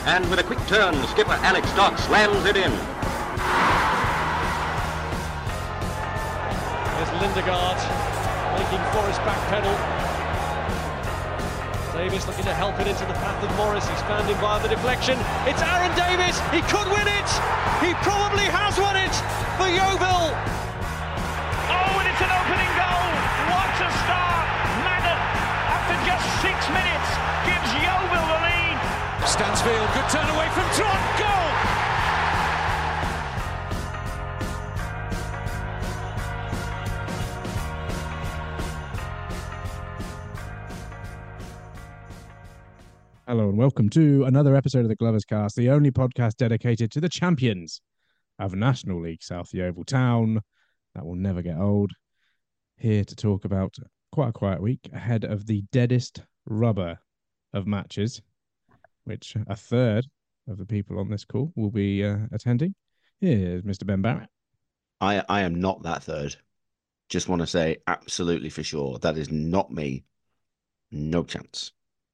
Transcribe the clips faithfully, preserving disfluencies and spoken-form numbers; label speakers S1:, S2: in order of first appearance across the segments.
S1: And with a quick turn, skipper Alex Dock slams it in.
S2: There's Lindegaard making Forrest backpedal. Davis looking to help it into the path of Morris. He's found him via the deflection. It's Aaron Davis. He could win it. He probably has won it for Yeovil.
S3: Oh, and it's an opening goal. What a start. Madden, after just six minutes, gives Yeovil the lead.
S2: Stansfield, good turn away from Trot. Goal.
S4: Hello and welcome to another episode of the Glovers Cast, the only podcast dedicated to the champions of National League South Yeovil Town. That will never get old. Here to talk about quite a quiet week ahead of the deadest rubber of matches, which a third of the people on this call will be uh, attending. Here's Mister Ben Barrett.
S5: I, I am not that third. Just want to say absolutely for sure that is not me. No chance.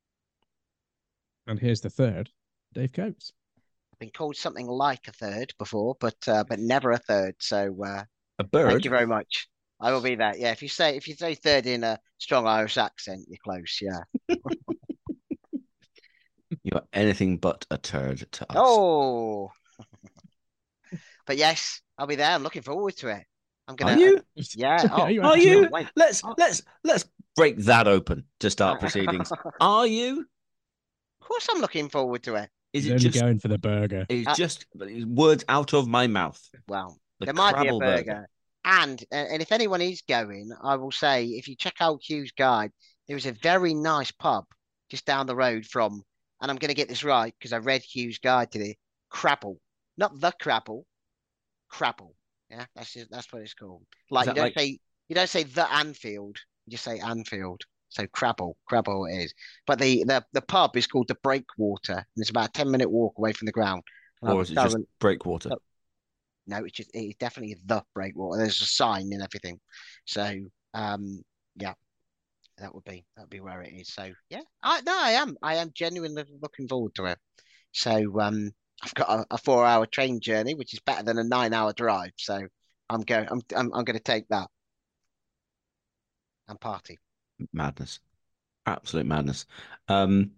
S4: And here's the third, Dave Coates.
S6: Been called something like a third before, but uh, but never a third. So uh,
S5: A bird?
S6: thank you very much. I will be that. Yeah, if you say if you say third in a strong Irish accent, you're close. Yeah.
S5: You're anything but a turd to us.
S6: Oh. But yes, I'll be there. I'm looking forward to it. I'm gonna.
S5: Are you?
S6: Yeah. Oh,
S4: Are you
S5: Are
S4: actually?
S5: you?
S6: Wait.
S5: Let's
S6: Oh.
S5: let's let's break that open to start proceedings. Are you?
S6: Of course, I'm looking forward to it.
S5: Is
S4: He's
S5: it
S4: only
S5: just
S4: going for the burger.
S5: it's
S6: Uh,
S5: just words out of my mouth?
S6: Well,
S5: The
S6: there might be a
S5: Crabble
S6: burger.
S5: burger.
S6: And and if anyone is going, I will say if you check out Hugh's Guide, there is a very nice pub just down the road from, and I'm going to get this right because I read Hugh's Guide today. Crabble, not the Crabble, Crabble. Yeah, that's just, that's what it's called. Like you
S5: that
S6: don't
S5: like-
S6: say you don't say the Anfield, you just say Anfield. So Crabble, Crabble it is. But the the the pub is called the Breakwater, and it's about a ten minute walk away from the ground. And
S5: Or
S6: I'm
S5: is it just
S6: thoroughly-
S5: breakwater?
S6: Oh. No, it's just it's definitely the Breakwater. There's a sign and everything. So um yeah, that would be that would be where it is. So yeah, I no, I am I am genuinely looking forward to it. So um I've got a, a four hour train journey, which is better than a nine hour drive. So I'm going I'm I'm, I'm going to take that and party.
S5: Madness. Absolute madness. Um,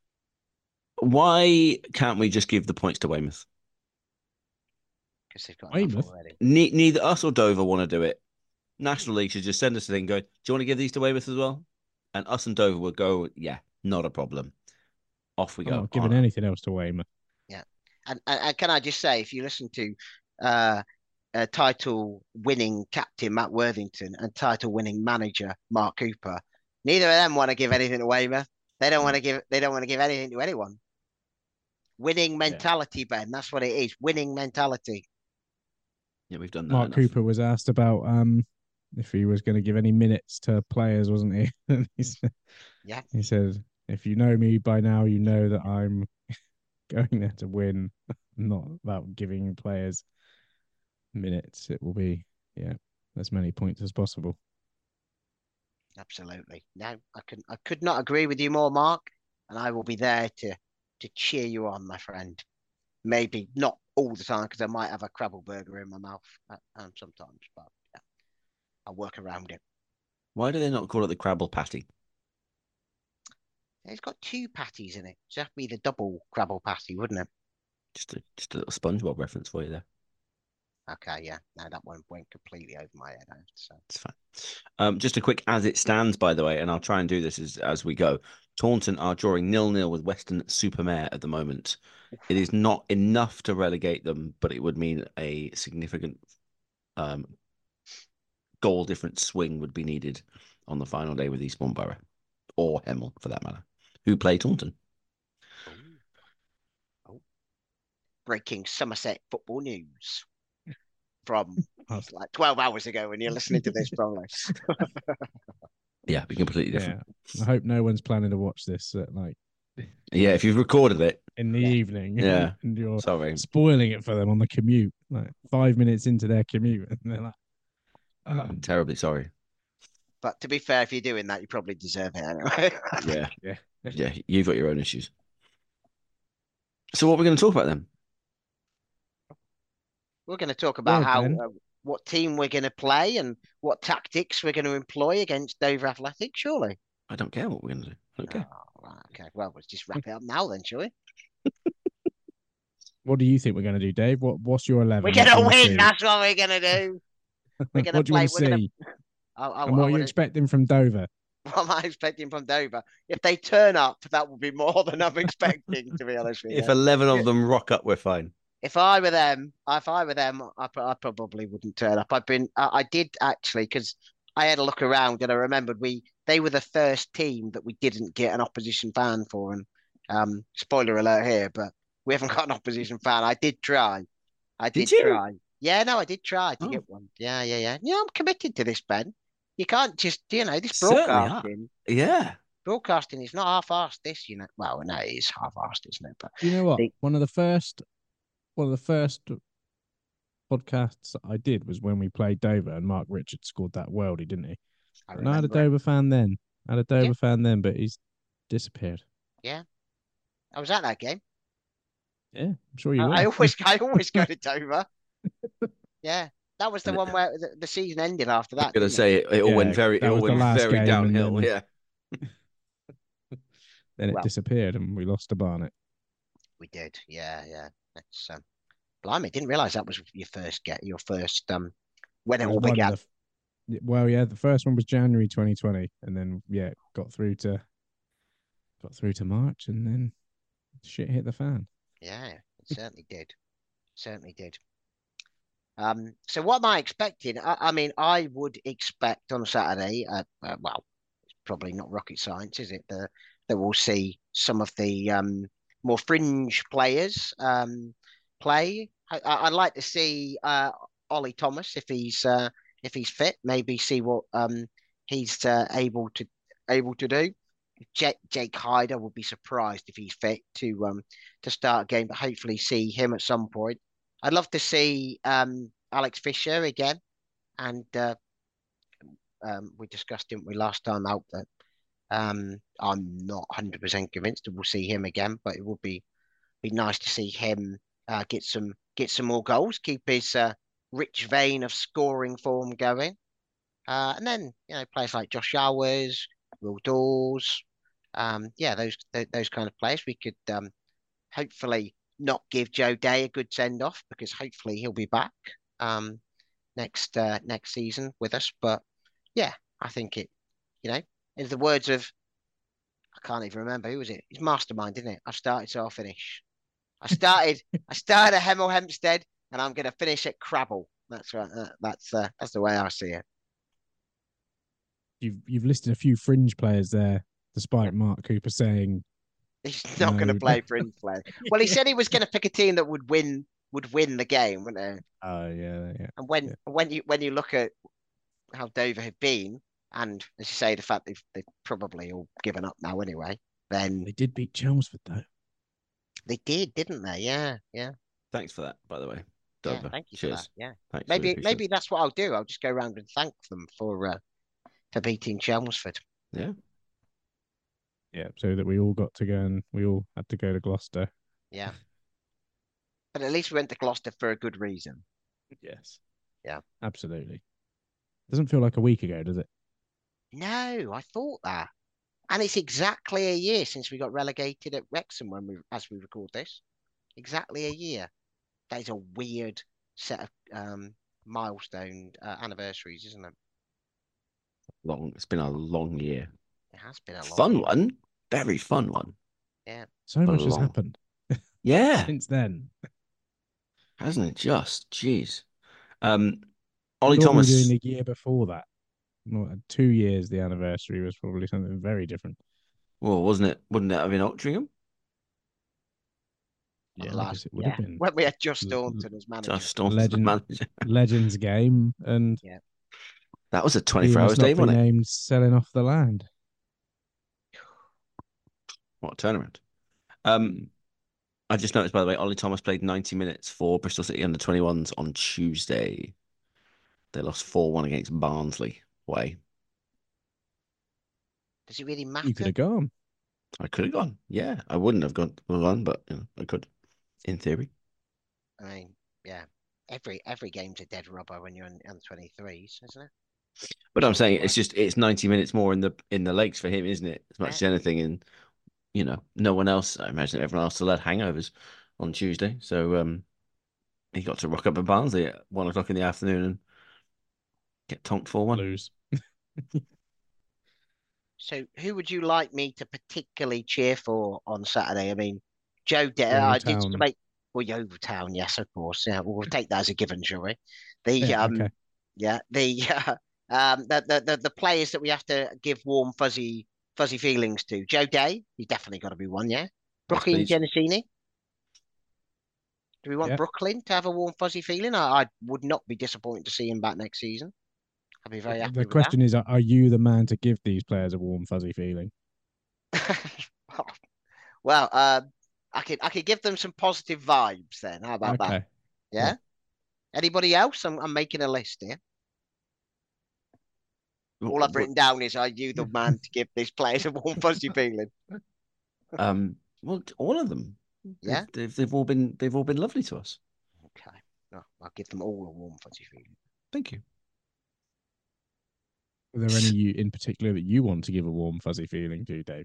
S5: why can't we just give the points to Weymouth?
S6: Because they've got
S4: Weymouth?
S6: enough already.
S5: Ne- neither us or Dover want to do it. National League should just send us a thing going, do you want to give these to Weymouth as well? And us and Dover would go, yeah, not a problem. Off we
S4: I'm
S5: go.
S4: not giving
S5: On.
S4: anything else to Weymouth.
S6: And, and and can I just say, if you listen to uh, uh title winning captain Matt Worthington and title winning manager Mark Cooper, neither of them want to give anything to Weymouth. They don't want to give. They don't want to give anything to anyone. Winning mentality, Ben. That's what it is. Winning mentality.
S5: Yeah, we've done that.
S4: Mark
S5: enough.
S4: Cooper was asked about um if he was going to give any minutes to players, wasn't he? And he said,
S6: Yeah.
S4: he said, if you know me by now, you know that I'm going there to win, not about giving players minutes. It will be, yeah, as many points as possible.
S6: Absolutely. No, I can. I could not agree with you more, Mark. And I will be there to to cheer you on, my friend. Maybe not all the time because I might have a Crabble burger in my mouth uh, um, sometimes, but yeah, I'll work around it.
S5: Why do they not call it the Crabble Patty?
S6: It's got two patties in it. So that'd be the double Crabble patty, wouldn't it?
S5: Just a just a little SpongeBob reference for you there.
S6: Okay, yeah. No, that one went completely over my head. So
S5: It's fine. Um, just a quick as it stands, by the way, and I'll try and do this as, as we go. Taunton are drawing nil-nil with Western Supermare at the moment. It is not enough to relegate them, but it would mean a significant um, goal difference swing would be needed on the final day with Eastbourne Borough, or Hemel for that matter, who play Taunton.
S6: oh. Breaking Somerset football news from like twelve hours ago when you're listening to this, probably.
S5: Yeah, be completely
S4: Yeah,
S5: different.
S4: I hope no one's planning to watch this at like
S5: Yeah, if you've recorded it,
S4: in the
S6: Yeah.
S4: evening.
S5: Yeah.
S4: and you're
S5: sorry.
S4: spoiling it for them on the commute, like five minutes into their commute, and they're like, oh,
S5: I'm terribly sorry.
S6: But to be fair, if you're doing that, you probably deserve it anyway.
S5: Yeah,
S4: yeah.
S5: yeah, you've got your own issues. So what are we going to talk about then?
S6: We're going to talk about
S4: Well,
S6: how
S4: Ben.
S6: uh, what team we're going to play and what tactics we're going to employ against Dover Athletic, surely.
S5: I don't care what we're going to do. I don't care.
S6: Oh, right, okay. Well, let's just wrap it up now then, shall we?
S4: What do you think we're going to do, Dave? What What's your eleven?
S6: We're
S4: What
S6: going
S4: do
S6: to
S4: you wanna
S6: win.
S4: see?
S6: That's what we're going to do. We're going to
S4: What do you
S6: play.
S4: want to
S6: We're going
S4: see?
S6: to. I, I,
S4: And what
S6: I
S4: are you
S6: wanna-
S4: expecting from Dover?
S6: What am I expecting from Dover? If they turn up, that will be more than I'm expecting, to be honest with you.
S5: If eleven
S6: Yeah.
S5: of them rock up, we're fine.
S6: If I were them, if I were them, I, I probably wouldn't turn up. I've been, I, I did actually, because I had a look around and I remembered we, they were the first team that we didn't get an opposition fan for. And um, spoiler alert here, but we haven't got an opposition fan. I did try. I did,
S5: Did you?
S6: try. Yeah, no, I did try to
S5: Oh.
S6: get one. Yeah, yeah, yeah. Yeah, I'm committed to this, Ben. You can't just, you know, this
S5: Certainly are.
S6: broadcasting.
S5: Yeah.
S6: Broadcasting is not half-assed. This, you know. Well, no, it is half-assed, isn't it? But
S4: Do you know what?
S6: The-
S4: One of the first, one of the first podcasts I did was when we played Dover and Mark Richards scored that worldie, didn't he?
S6: I
S4: And I had a
S6: remember it.
S4: Dover fan then. I had a Dover
S6: Yeah.
S4: fan then, but he's disappeared.
S6: I was at that game.
S4: Yeah, I'm sure you
S6: I,
S4: were.
S6: I always, I always go to Dover. Yeah, that was the
S5: And-
S6: one where the, the season ended after
S5: I was
S6: that.
S5: going to
S6: didn't it?
S5: say it, it all
S4: Yeah,
S5: went very, it
S4: that
S5: all
S4: was the
S5: went
S4: last
S5: very
S4: game and
S5: downhill.
S4: then-
S5: Yeah.
S4: Then it
S6: Well.
S4: disappeared and we lost to Barnet.
S6: we did. Yeah, yeah. That's um, blimey, didn't realise that was your first get, your first um, when it
S4: It
S6: all
S4: was one of
S6: began.
S4: the f- y- well, yeah, the first one was January twenty twenty, and then yeah, got through to got through to March, and then shit hit the fan.
S6: Yeah, it certainly did. Certainly did. Um, so what am I expecting? I, I mean, I would expect on Saturday, uh, uh, well, it's probably not rocket science, is it? The, that we'll see some of the um, more fringe players um, play. I, I- I'd like to see uh, Ollie Thomas if he's uh, if he's fit. Maybe see what um, he's uh, able to able to do. Jake, Jake Hyder will be surprised if he's fit to um, to start a game, but hopefully see him at some point. I'd love to see um, Alex Fisher again, and uh, um, we discussed, didn't we, last time out that um, I'm not one hundred percent convinced that we'll see him again, but it would be be nice to see him uh, get some get some more goals, keep his uh, rich vein of scoring form going, uh, and then you know players like Josh Showers, Will Dawes, um, yeah, those th those kind of players we could um, hopefully not give Joe Day a good send off because hopefully he'll be back um, next uh, next season with us. But yeah, I think it, you know, in the words of, I can't even remember who was it. It's Mastermind, isn't it? I've started, so I'll finish. I started, I started at Hemel Hempstead, and I'm going to finish at Crabble. That's right. Uh, that's uh, that's the way I see it.
S4: You've you've listed a few fringe players there, despite Mark Cooper saying
S6: He's not going to
S4: No.
S6: play fringe player. Well, he said he was going to pick a team that would win would win the game, wouldn't he?
S4: Oh yeah, yeah.
S6: And when
S4: Yeah.
S6: when you when you look at how Dover have been, and as you say, the fact they've they've probably all given up now anyway, then
S4: They did beat Chelmsford though.
S6: they did, didn't they? Yeah, yeah.
S5: Thanks for that, by the way.
S6: Yeah,
S5: Dover.
S6: thank you for
S5: Cheers.
S6: that. Yeah,
S5: Thanks. really
S6: maybe
S5: appreciate
S6: maybe that's what I'll do. I'll just go around and thank them for uh, for beating Chelmsford.
S5: it. Yeah.
S4: Yeah, so that we all got to go and we all had to go to Gloucester.
S6: Yeah, but at least we went to Gloucester for a good reason.
S4: Yes.
S6: Yeah.
S4: Absolutely. Doesn't feel like a week ago, does it?
S6: No, I thought that, and it's exactly a year since we got relegated at Wrexham when we as we record this. Exactly a year. That is a weird set of um, milestone uh, anniversaries, isn't it?
S5: Long. It's been a long year.
S6: It has been a long
S5: Fun
S6: year.
S5: one. Very fun one.
S4: So much has
S5: long.
S4: happened
S5: Yeah.
S4: since then.
S5: Hasn't it just? Jeez. Um,
S4: I
S5: Ollie
S4: thought we were
S5: Thomas.
S4: doing the year before that. Not two years. The anniversary was probably something very different.
S5: Well, wasn't it? Wouldn't it have been Altrincham?
S4: Yeah,
S6: The
S4: I
S6: last-
S4: guess it would
S6: yeah.
S4: have been
S6: When we had Just
S4: L-
S6: Staunton as manager.
S5: Josh Staunton,
S4: Legend.
S5: manager.
S4: Legends game and
S5: That was a
S4: he
S5: twenty-four hours
S4: must not
S5: day,
S4: be
S5: wasn't it?
S4: named selling off the land.
S5: What a turnaround. Um, I just noticed, by the way, Ollie Thomas played ninety minutes for Bristol City under twenty-ones on Tuesday. They lost four one against Barnsley away.
S6: Does it really
S4: You could
S6: matter?
S4: have gone.
S5: I could have gone. Yeah, I wouldn't have gone, gone but you know, I could. In theory.
S6: I mean, yeah, every every game's a dead rubber when you're in under twenty-threes, isn't it?
S5: But I'm
S6: So,
S5: saying it's just it's ninety minutes more in the in the lakes for him, isn't it? As much as
S6: yeah.
S5: anything. And you know, no one else. I imagine everyone else still had hangovers on Tuesday, so um, he got to rock up at Barnsley at one o'clock in the afternoon and get tonked for one.
S4: Lose.
S6: So, who would you like me to particularly cheer for on Saturday? I mean, Joe, De-
S4: Yeovil
S6: I did
S4: Town.
S6: make well, Yeovil Town, yes, of course. Yeah, we'll take that as a given, shall we? The
S4: Yeah,
S6: um,
S4: okay.
S6: yeah, the uh, um, the, the the the players that we have to give warm, fuzzy, fuzzy feelings to. Joe Day, he's definitely got to be one, yeah. Brooklyn
S5: please.
S6: Genesini. Do we want
S4: Yeah.
S6: Brooklyn to have a warm, fuzzy feeling? I, I would not be disappointed to see him back next season. I'd be very happy
S4: The
S6: with
S4: question is, are are you the man to give these players a warm, fuzzy feeling?
S6: that. Well, um, I could I could give them some positive vibes then. How about that?
S4: Okay.
S6: Yeah.
S4: Yeah.
S6: Anybody else? I'm I'm making a list here. All I've
S5: What-
S6: written down is, are you the man to give these players a warm, fuzzy feeling?
S5: Um, well, all of them.
S6: Yeah.
S5: They've, they've they've all been they've all been lovely to us.
S6: Okay. No, I'll give them all a warm, fuzzy feeling.
S5: Thank you.
S4: Are there any you in particular that you want to give a warm, fuzzy feeling to, Dave?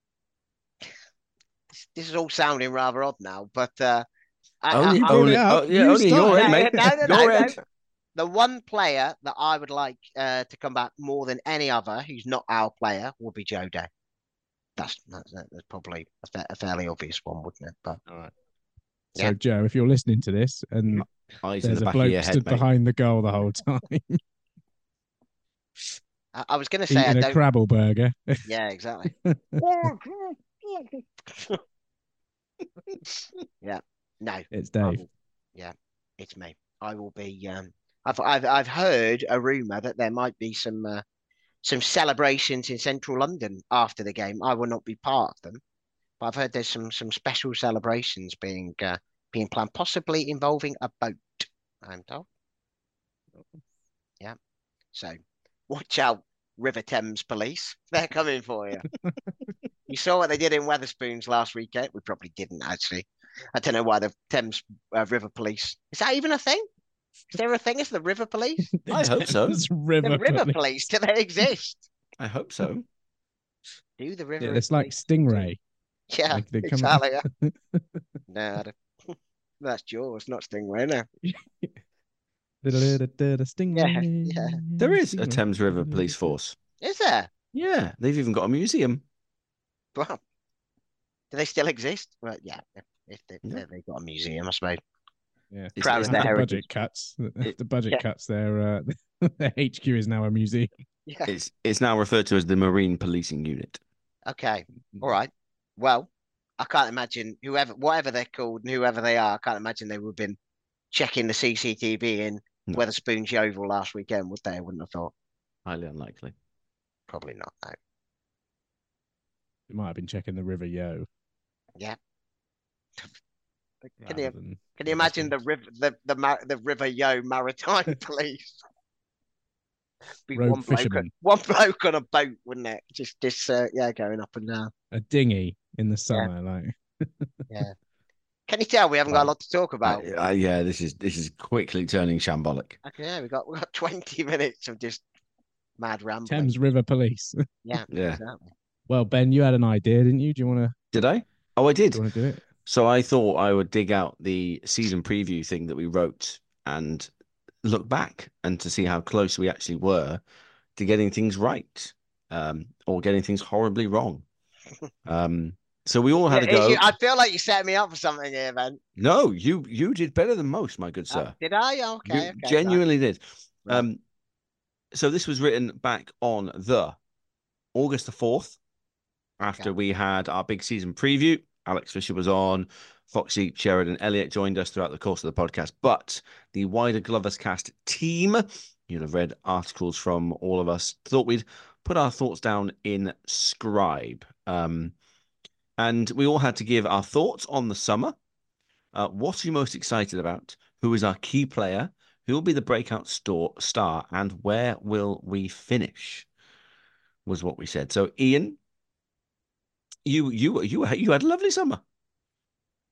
S6: This, this is all sounding rather odd now, but uh, I,
S5: Only,
S6: I, I,
S5: only,
S4: it up.
S5: oh, yeah,
S4: You
S5: only your
S4: start.
S5: end,
S6: No,
S5: mate.
S6: no, no, no,
S5: Your
S6: no.
S5: end.
S6: The one player that I would like uh, to come back more than any other, who's not our player, would be Joe Day. That's that's, that's probably a, fa- a fairly obvious one, wouldn't it? But
S5: All right.
S4: So,
S6: Yeah.
S4: Joe, if you're listening to this and
S5: Eyes in
S4: there's
S5: the
S4: a
S5: back of
S4: bloke
S5: your head,
S4: stood
S5: mate.
S4: behind the goal the whole time
S6: I, I was going to say I
S4: eating a
S6: don't.
S4: Crabble burger,
S6: Yeah, exactly. Yeah, no,
S4: it's
S6: I
S4: Dave.
S6: will- yeah, it's me. I will be. Um, I've I've I've heard a rumor that there might be some uh, some celebrations in central London after the game. I will not be part of them, but I've heard there's some some special celebrations being uh, being planned, possibly involving a boat. I'm told. Yeah, so watch out, River Thames Police. They're coming for you. You saw what they did in Weatherspoons last weekend. We probably didn't actually. I don't know why the Thames uh, River Police. Is that even a thing? Is there a thing as the River Police?
S5: I hope so.
S4: Thames River
S6: The River
S4: Police.
S6: Police, do they exist?
S5: I hope so.
S6: Do the River?
S4: Yeah, it's like
S6: Police
S4: Stingray.
S6: Yeah,
S4: Like they come out-
S6: exactly. No, I don't- that's Jaws, not Stingray. No.
S4: Da-da-da-da-da, Stingray.
S6: yeah.
S5: There is a
S4: Stingray.
S5: Thames River Police Force.
S6: Is there?
S5: Yeah, they've even got a museum.
S6: Well, do they still exist? Well, yeah. If, if they,
S5: Yeah.
S6: they've got a museum, I suppose.
S4: Yeah.
S5: It's-
S6: Proud
S5: it's
S6: of
S4: As
S6: their
S5: not-
S4: the
S6: heritage.
S4: budget cuts.
S5: It-
S4: the budget
S6: yeah.
S4: cuts. Their uh, their H Q is now a museum.
S6: Yeah.
S5: It's it's now referred to as the Marine Policing Unit.
S6: Okay. All right. Well, I can't imagine whoever, whatever they're called, and whoever they are, I can't imagine they would have been checking the C C T V in
S5: No.
S6: Weatherspoons Yeovil last weekend, would they? I wouldn't have thought.
S5: Highly unlikely.
S6: Probably not. No.
S4: It might have been checking the River Yo.
S6: Yeah. Can
S4: rather
S6: you
S4: than
S6: can you imagine the
S4: Weatherspoons.
S6: river the the mar- the River Yo Maritime Police? Be
S4: Rogue
S6: one bloke,
S4: fishermen.
S6: one bloke on a boat, wouldn't it? Just just uh, yeah, going up and down.
S4: a dinghy in the summer? Like
S6: Can you tell we haven't got a lot to talk about?
S5: Uh, uh, yeah, this is this is quickly turning shambolic.
S6: Okay, yeah, we got we got twenty minutes of just mad rambling.
S4: Thames River Police.
S6: Yeah,
S5: Yeah.
S6: exactly.
S4: Well, Ben, you had an idea, didn't you? Do you want to?
S5: Did I? Oh, I did.
S4: Do you want to do it?
S5: So I thought I would dig out the season preview thing that we wrote and look back and to see how close we actually were to getting things right, um, or getting things horribly wrong. Um, so we all had
S6: Yeah,
S5: a go.
S6: you- I feel like you set me up for something here, man.
S5: No, you you did better than most, my good
S6: Uh,
S5: sir.
S6: did I? Oh, okay,
S5: You
S6: okay. right.
S5: genuinely did.
S6: Right.
S5: Um, so this was written back on the August the fourth, after
S6: Okay.
S5: we had our big season preview. Alex Fisher was on. Foxy, Sheridan, Elliott joined us throughout the course of the podcast. But the wider Glovers Cast team, you'll have read articles from all of us, thought we'd put our thoughts down in Scribe. Um, and we all had to give our thoughts on the summer. Uh, what are you most excited about? Who is our key player? Who will be the breakout store, star? And where will we finish? Was what we said. So, Ian, you you you you had a lovely summer.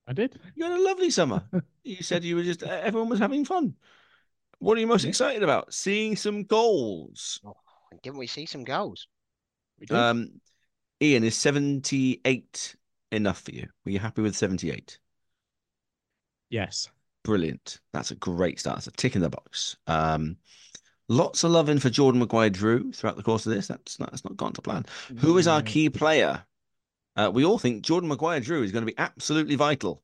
S4: I did.
S5: You had a lovely summer. You said you were just everyone was having fun. What are you most
S4: Yeah.
S5: excited about? Seeing some goals.
S6: Oh, didn't we see some goals?
S4: We did.
S5: Um, Ian, is seventy-eight enough for you? Were you happy with seventy-eight?
S4: Yes.
S5: Brilliant. That's a great start. That's a tick in the box. Um, lots of loving for Jordan Maguire-Drew throughout the course of this. That's not, that's not gone to plan. Who is our
S4: Yeah.
S5: key player? Uh, we all think Jordan Maguire-Drew is going to be absolutely vital.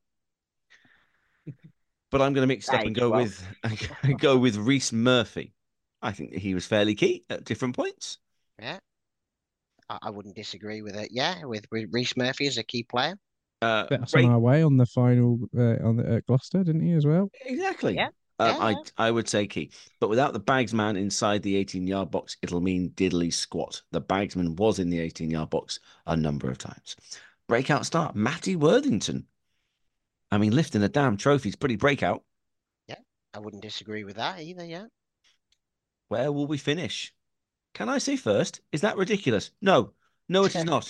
S5: But I'm going to mix it up and
S6: Age,
S5: go
S6: well.
S5: with go with Reece Murphy. I think that he was fairly key at different points.
S6: Yeah. I, I wouldn't disagree with it. Yeah, with, with Reece Murphy as a key player.
S5: Uh,
S4: Set us
S5: break-
S4: on our way on the final uh, on the, at Gloucester, didn't he as well?
S5: Exactly.
S6: Yeah.
S5: Um,
S6: Yeah,
S5: I
S6: yeah.
S5: I would say key, but without the bagsman inside the eighteen-yard box, it'll mean diddly squat. The bagsman was in the eighteen-yard box a number of times. Breakout start, Matty Worthington. I mean, lifting a damn trophy's pretty breakout.
S6: I wouldn't disagree with that either. Yeah.
S5: Where will we finish? Can I say first? Is that ridiculous? No, no, it is not.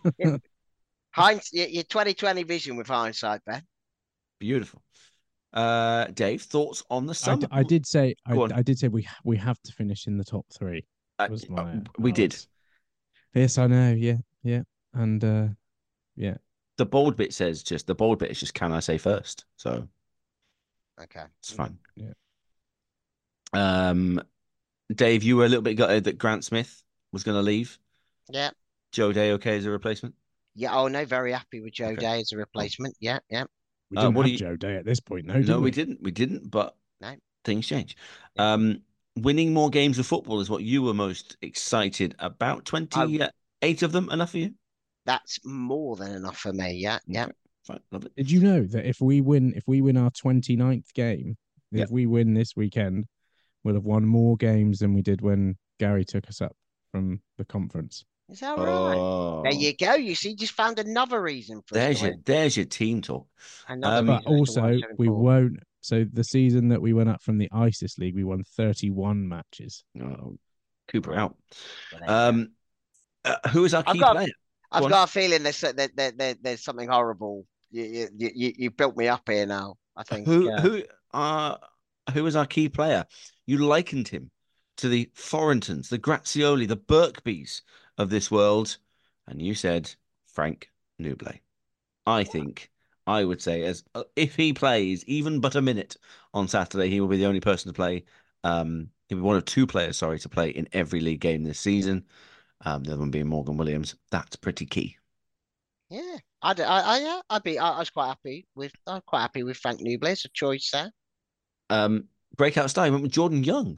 S6: Hind, your, your twenty twenty vision with hindsight, Ben.
S5: Beautiful. Uh, Dave, thoughts on the
S4: I,
S5: summer?
S4: d- I did say I,
S5: Go on.
S4: I did say we we have to finish in the top three.
S5: Uh,
S4: Was
S5: uh,
S4: my
S5: we
S4: I
S5: did.
S4: was- Yes, I know. Yeah, yeah, and uh, yeah.
S5: The bold bit says just the bold bit is just can I say first? So
S6: Okay.
S5: it's fine.
S4: Yeah.
S5: Um, Dave, you were a little bit gutted that Grant Smith was going to leave.
S6: Yeah.
S5: Joe Day okay as a replacement?
S6: Yeah. Oh no, very happy with Joe
S5: Okay.
S6: Day as a replacement. Yeah. Yeah.
S4: We
S5: Uh,
S4: didn't
S5: what
S4: have
S5: do you-
S4: Joe Day at this point, no, did
S5: No,
S4: we?
S5: we didn't. We didn't, but
S6: No.
S5: things change. Um, winning more games of football is what you were most excited about. twenty-eight of them, enough for you?
S6: That's more than enough for me. Yeah. Yeah.
S5: Okay, fine, love it.
S4: Did you know that if we win, if we win our twenty-ninth game,
S5: Yeah.
S4: if we win this weekend, we'll have won more games than we did when Gary took us up from the conference.
S6: Is that right?
S5: Oh,
S6: There you go. You see, just found another reason for us
S5: there's
S6: to
S5: your
S6: win.
S5: there's your team talk.
S6: Another
S5: Um,
S6: reason
S4: But
S6: as to why
S4: also,
S6: so
S4: we
S6: important.
S4: won't. So the season that we went up from the ISIS League, we won thirty-one matches.
S5: Oh, Cooper out.
S6: Well, there you go.
S5: Um, uh, who is our
S6: I've
S5: key
S6: got-
S5: player?
S6: I've
S5: go on.
S6: got a feeling there's there, there, there, there's something horrible. You, you you you built me up here now. I think.
S5: Who
S6: uh,
S5: who uh who is our key player? You likened him to the Forrentons, the Grazioli, the Birkbys of this world, and you said Frank Nublet. I think I would say as uh, if he plays even but a minute on Saturday, he will be the only person to play. Um, he'll be one of two players, sorry, to play in every league game this season. Um, the other one being Morgan Williams. That's pretty key.
S6: Yeah, I'd, I, I, yeah, I'd be, I, I was quite happy with, I'm quite happy with Frank Nublet as a choice there.
S5: Um, breakout star, he went with Jordan Young,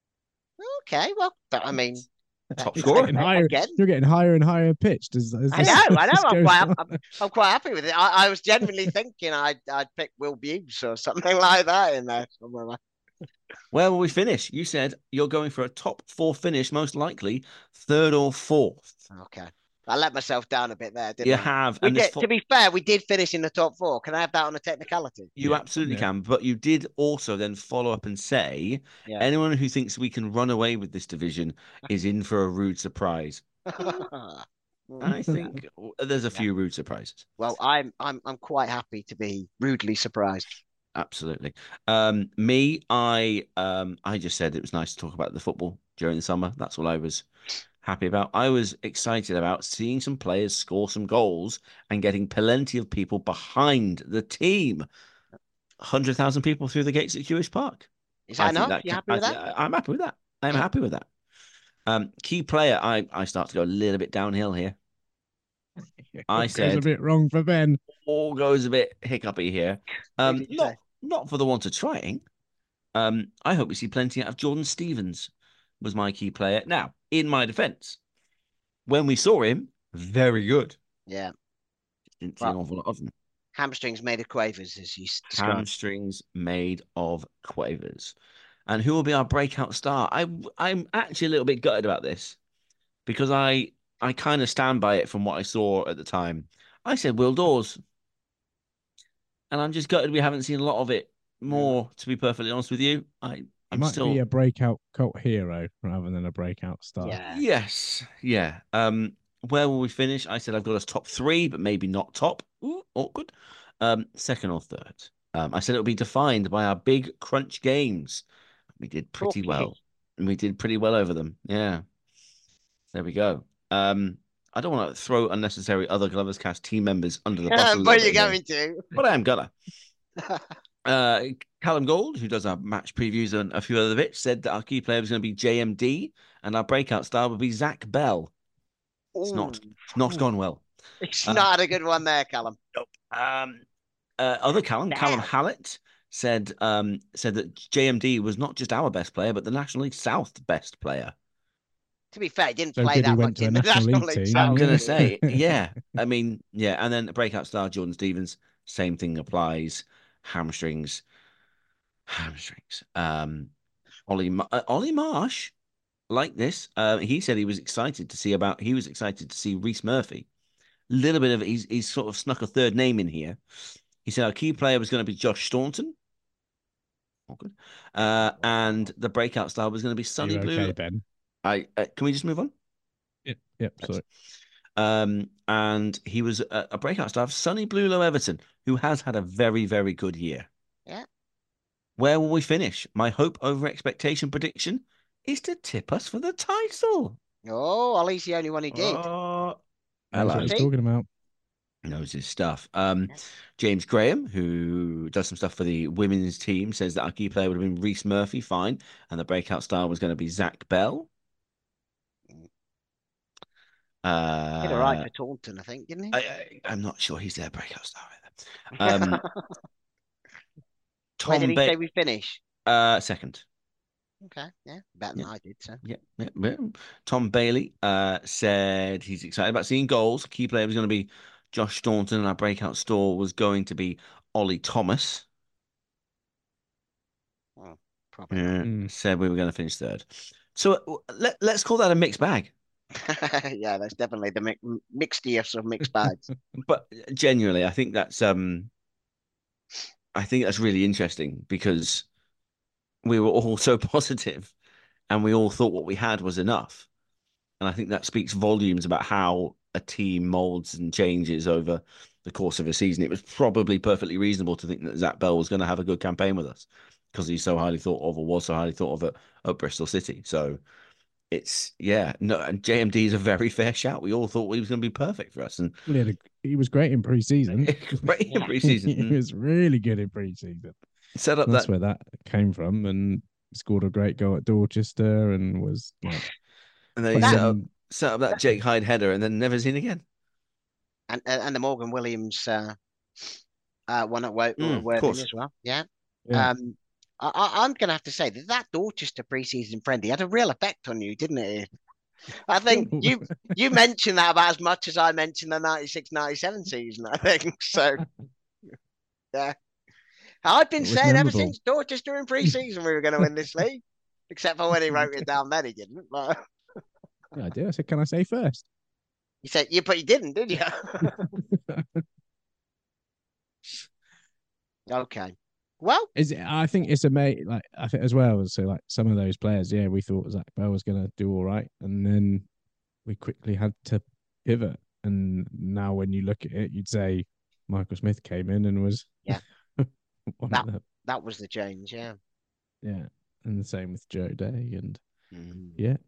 S6: Okay, well, but I mean,
S5: top
S6: that-
S5: scorer.
S4: Getting higher,
S6: again.
S4: you're getting higher and higher pitched. As, as
S6: I
S4: this-
S6: know, I
S4: as this
S6: know. I'm
S4: goes
S6: quite,
S4: on.
S6: I'm, I'm quite happy with it. I, I was genuinely thinking I'd, I'd pick Will Buse or something like that in there somewhere. Like,
S5: Where will we finish? You said you're going for a top four finish, most likely third or fourth.
S6: okay, I let myself down a bit there, didn't
S5: You
S6: I?
S5: have,
S6: We
S5: and this
S6: did,
S5: fo-
S6: to be fair, we did finish in the top four. Can I have that on a technicality?
S5: you
S4: Yeah,
S5: absolutely
S4: yeah.
S5: can, but you did also then follow up and say
S6: Yeah.
S5: anyone who thinks we can run away with this division is in for a rude surprise. I think there's a few rude surprises.
S6: Well, I'm, I'm, I'm quite happy to be rudely surprised.
S5: Absolutely. Um, me, I um, I just said it was nice to talk about the football during the summer. That's what I was happy about. I was excited about seeing some players score some goals and getting plenty of people behind the team. one hundred thousand people through the gates at Jewish Park.
S6: Is
S5: I
S6: that
S5: think
S6: enough? You
S5: ca-
S6: happy
S5: I
S6: with
S5: thi-
S6: that?
S5: I'm happy with that. I'm
S6: Yeah.
S5: happy with that. Um, key player, I, I start to go a little bit downhill here. I
S4: Goes
S5: said-
S4: a bit wrong for Ben.
S5: All goes a bit hiccupy here. Um,
S6: did you
S5: not
S6: say?
S5: not for the want of trying. Um, I hope we see plenty out of Jordan Stevens. Was my key player. Now, in my defence, when we saw him, very good.
S6: Yeah.
S5: Didn't see an
S6: Well,
S5: awful lot of them.
S6: Hamstrings made of quavers, as you s- described.
S5: Hamstrings made of quavers. And who will be our breakout star? I I'm actually a little bit gutted about this because I I kind of stand by it from what I saw at the time. I said Will Dawes. And I'm just gutted we haven't seen a lot of it more, to be perfectly honest with you. I,
S4: He
S5: I'm
S4: might
S5: still
S4: be a breakout cult hero rather than a breakout star.
S6: Yeah.
S5: Yes, yeah. Um, where will we finish? I said I've got us top three, but maybe not top. Ooh, awkward. Um, second or third. Um, I said it would be defined by our big crunch games. We did pretty
S6: Talk
S5: well. And we did pretty well over them. Yeah. There we go. Um, I don't want to throw unnecessary other Glovers Cast team members under the bus a little
S6: But you're
S5: bit here,
S6: going to.
S5: but I am gonna. Uh, Callum Gold, who does our match previews and a few other bits, said that our key player was going to be J M D and our breakout star would be Zach Bell. It's not, it's not gone well.
S6: It's
S5: Uh,
S6: not a good one there, Callum.
S5: Um, uh, other Callum, Callum
S6: Bell.
S5: Hallett, said um said that J M D was not just our best player, but the National League South best player.
S6: To be fair, he didn't
S4: So
S6: play
S4: good he
S6: that
S4: went
S6: much
S4: to a
S6: in the
S4: National
S6: National
S4: League
S6: League
S4: team,
S5: I'm
S6: South.
S5: gonna
S4: yeah.
S5: say, yeah. I mean, yeah, and then breakout star Jordan Stevens, same thing applies. Hamstrings, hamstrings. Um, Ollie Ma- uh, Ollie Marsh, like this. Uh, he said he was excited to see about. He was excited to see Reese Murphy. A little bit of he's he's sort of snuck a third name in here. He said our key player was going to be Josh Staunton. Oh, good. Uh, and the breakout star was going to be
S4: Are
S5: Sonny
S4: you
S5: Blue.
S4: okay, Ben?
S5: I uh, can we just move on?
S4: Yep, yep, sorry.
S5: Um, and he was a, a breakout star of Sonny Bluelow Everton, who has had a very, very good year.
S6: Yeah.
S5: Where will we finish? My hope over expectation prediction is to tip us for the title.
S6: Oh, Ollie's the only one who did.
S5: Oh,
S4: That's what
S5: hello.
S4: he's
S6: See?
S4: talking about.
S5: Knows his stuff. Um,
S6: Yeah.
S5: James Graham, who does some stuff for the women's team, says that our key player would have been Reese Murphy, fine, and the breakout star was going to be Zach Bell. Uh,
S6: Did all right for Taunton, I think, didn't he?
S5: I, I, I'm not sure he's their breakout star either. Um,
S6: Where
S5: Tom
S6: did he
S5: Ba-
S6: say we finish?
S5: uh, second.
S6: Okay, yeah, better than I did. So
S5: Yeah, yeah, yeah. Tom Bailey uh, said he's excited about seeing goals. Key player was going to be Josh Staunton, and our breakout star was going to be Ollie Thomas.
S6: oh, probably
S5: Yeah,
S4: Mm.
S5: said we were going to finish third. So uh, let, let's call that a mixed bag.
S6: not. Yeah, that's definitely the mi- mixed of mixed bags.
S5: But genuinely, I think that's um, I think that's really interesting because we were all so positive, and we all thought what we had was enough. And I think that speaks volumes about how a team molds and changes over the course of a season. It was probably perfectly reasonable to think that Zach Bell was going to have a good campaign with us because he's so highly thought of, or was so highly thought of at, at Bristol City. So it's, yeah, no, and J M D is a very fair shout. We all thought he was going to be perfect for us. And
S4: Well, he, had a, he was great in pre-season.
S5: great in
S6: Yeah.
S5: pre-season.
S4: He was really good in pre-season.
S5: Set up
S4: That's
S5: that
S4: where that came from, and scored a great goal at Dorchester, and was like,
S5: and then he
S4: playing
S5: set up,
S4: in-
S5: set up that Jake Hyde header and then never seen again.
S6: And and and the Morgan Williams uh, uh, one at Wo-
S5: Mm, of
S6: Worthing
S5: course.
S6: as well. Yeah.
S4: yeah.
S6: Um, I, I, I'm going to have to say that that Dorchester pre-season friendly had a real effect on you, didn't it? I think you you mentioned that about as much as I mentioned the ninety-six ninety-seven season, I think. So, yeah. I've been
S4: It was
S6: saying ever
S4: memorable.
S6: since Dorchester in pre-season we were going to win this league. Except for when he wrote it down then he didn't. But
S4: Yeah, I did. I said, "Can I say first?"
S6: he said, yeah, but you didn't, did you? Okay. Well,
S4: Is it, I think it's amazing. Like I think as well. So like some of those players, yeah, we thought Zach Bell was going to do all right, and then we quickly had to pivot. And now, when you look at it, you'd say Michael Smith came in and was
S6: Yeah.
S4: one
S6: That-
S4: of the,
S6: that was the change, yeah.
S4: yeah, and the same with Joe Day, and
S5: Mm.
S4: yeah,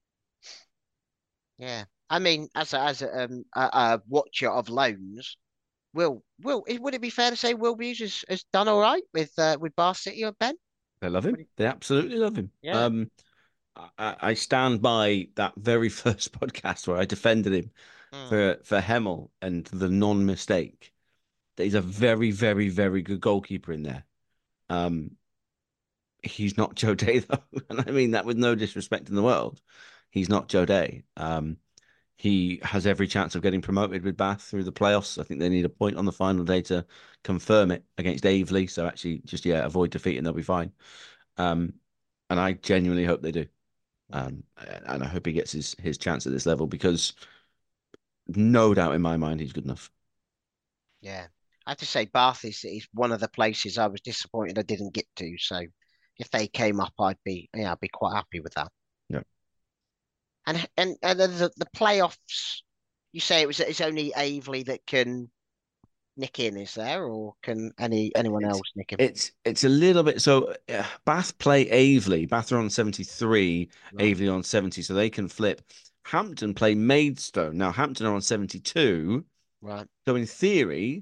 S6: Yeah. I mean, as a, as a, um, a, a watcher of loans, Will, Will, would it be fair to say Will Buse has, has done all right with uh, with Bath City or Ben?
S5: They love him. They absolutely love him.
S6: Yeah.
S5: Um, I, I stand by that very first podcast where I defended him
S6: Mm.
S5: for for Hemel and the non-mistake. That he's a very, very, very good goalkeeper in there. Um, he's not Joe Day though, and I mean that with no disrespect in the world. He's not Joe Day. Um, he has every chance of getting promoted with Bath through the playoffs. I think they need a point on the final day to confirm it against Aveley. So actually, just yeah, avoid defeat and they'll be fine. Um, and I genuinely hope they do. Um, and I hope he gets his his chance at this level because no doubt in my mind he's good enough.
S6: Yeah. I have to say Bath is, is one of the places I was disappointed I didn't get to. So if they came up, I'd be yeah, I'd be quite happy with that.
S5: Yeah.
S6: And and, and the, the playoffs, you say it was it's only Aveley that can nick in, is there, or can any anyone
S5: It's
S6: else nick him?
S5: it's it's a little bit so uh, Bath play Aveley. Bath are on seventy-three,
S6: Right.
S5: Aveley on seventy, so they can flip. Hampton play Maidstone. Now Hampton are on seventy-two.
S6: Right.
S5: So in theory,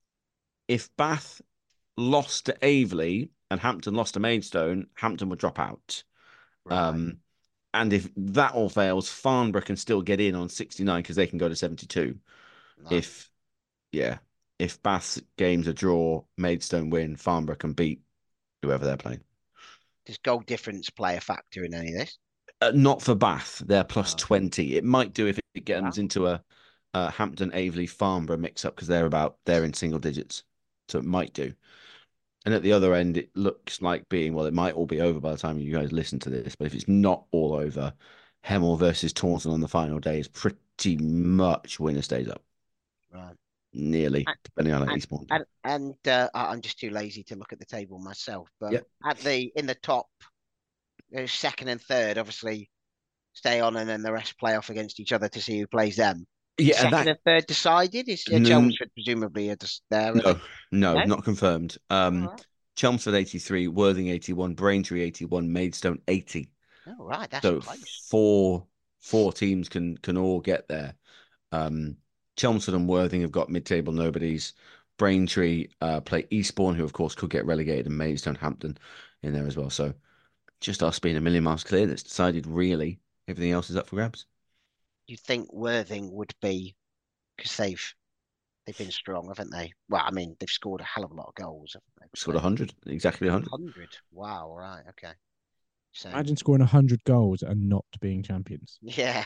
S5: if Bath lost to Aveley and Hampton lost to Maidstone, Hampton would drop out.
S6: Right.
S5: Um, and if that all fails, Farnborough can still get in on sixty-nine because they can go to seventy-two.
S6: Right.
S5: If, yeah, if Bath's games are draw, Maidstone win, Farnborough can beat whoever they're playing.
S6: Does goal difference play a factor in any of this?
S5: Uh, not for Bath, they're plus
S6: Oh.
S5: twenty. It might do if it gets
S6: Wow.
S5: into a, a Hampton, Aveley, Farnborough mix up because they're about they're in single digits, so it might do. And at the other end, it looks like being, well, it might all be over by the time you guys listen to this. But if it's not all over, Hemel versus Taunton on the final day is pretty much winner stays up.
S6: Right.
S5: Nearly,
S6: And-
S5: depending on how
S6: and-
S5: Eastbourne.
S6: And, and uh, I- I'm just too lazy to look at the table myself. But
S5: Yep.
S6: at the in the top, uh, second and third, obviously stay on, and then the rest play off against each other to see who plays them.
S5: Yeah,
S6: Second
S5: that
S6: and third decided. Is uh,
S5: No.
S6: Chelmsford presumably are just there? are
S5: no,
S6: they?
S5: no,
S6: No?
S5: not confirmed. Um,
S6: All right.
S5: Chelmsford eighty-three, Worthing eighty-one, Braintree eighty-one, Maidstone eighty.
S6: Oh, right, that's
S5: So
S6: close.
S5: four four teams can can all get there. Um, Chelmsford and Worthing have got mid-table nobodies. Braintree uh, play Eastbourne, who of course could get relegated, and Maidstone, Hampton in there as well. So just us being a million miles clear that's decided. Really, everything else is up for grabs.
S6: You think Worthing would be, because they've they've been strong, haven't they? Well, I mean, they've scored a hell of a lot of goals, haven't they?
S5: Scored a hundred, exactly a hundred.
S6: Hundred. Wow. Right. Okay. So
S4: Imagine scoring one hundred goals and not being champions.
S6: yeah.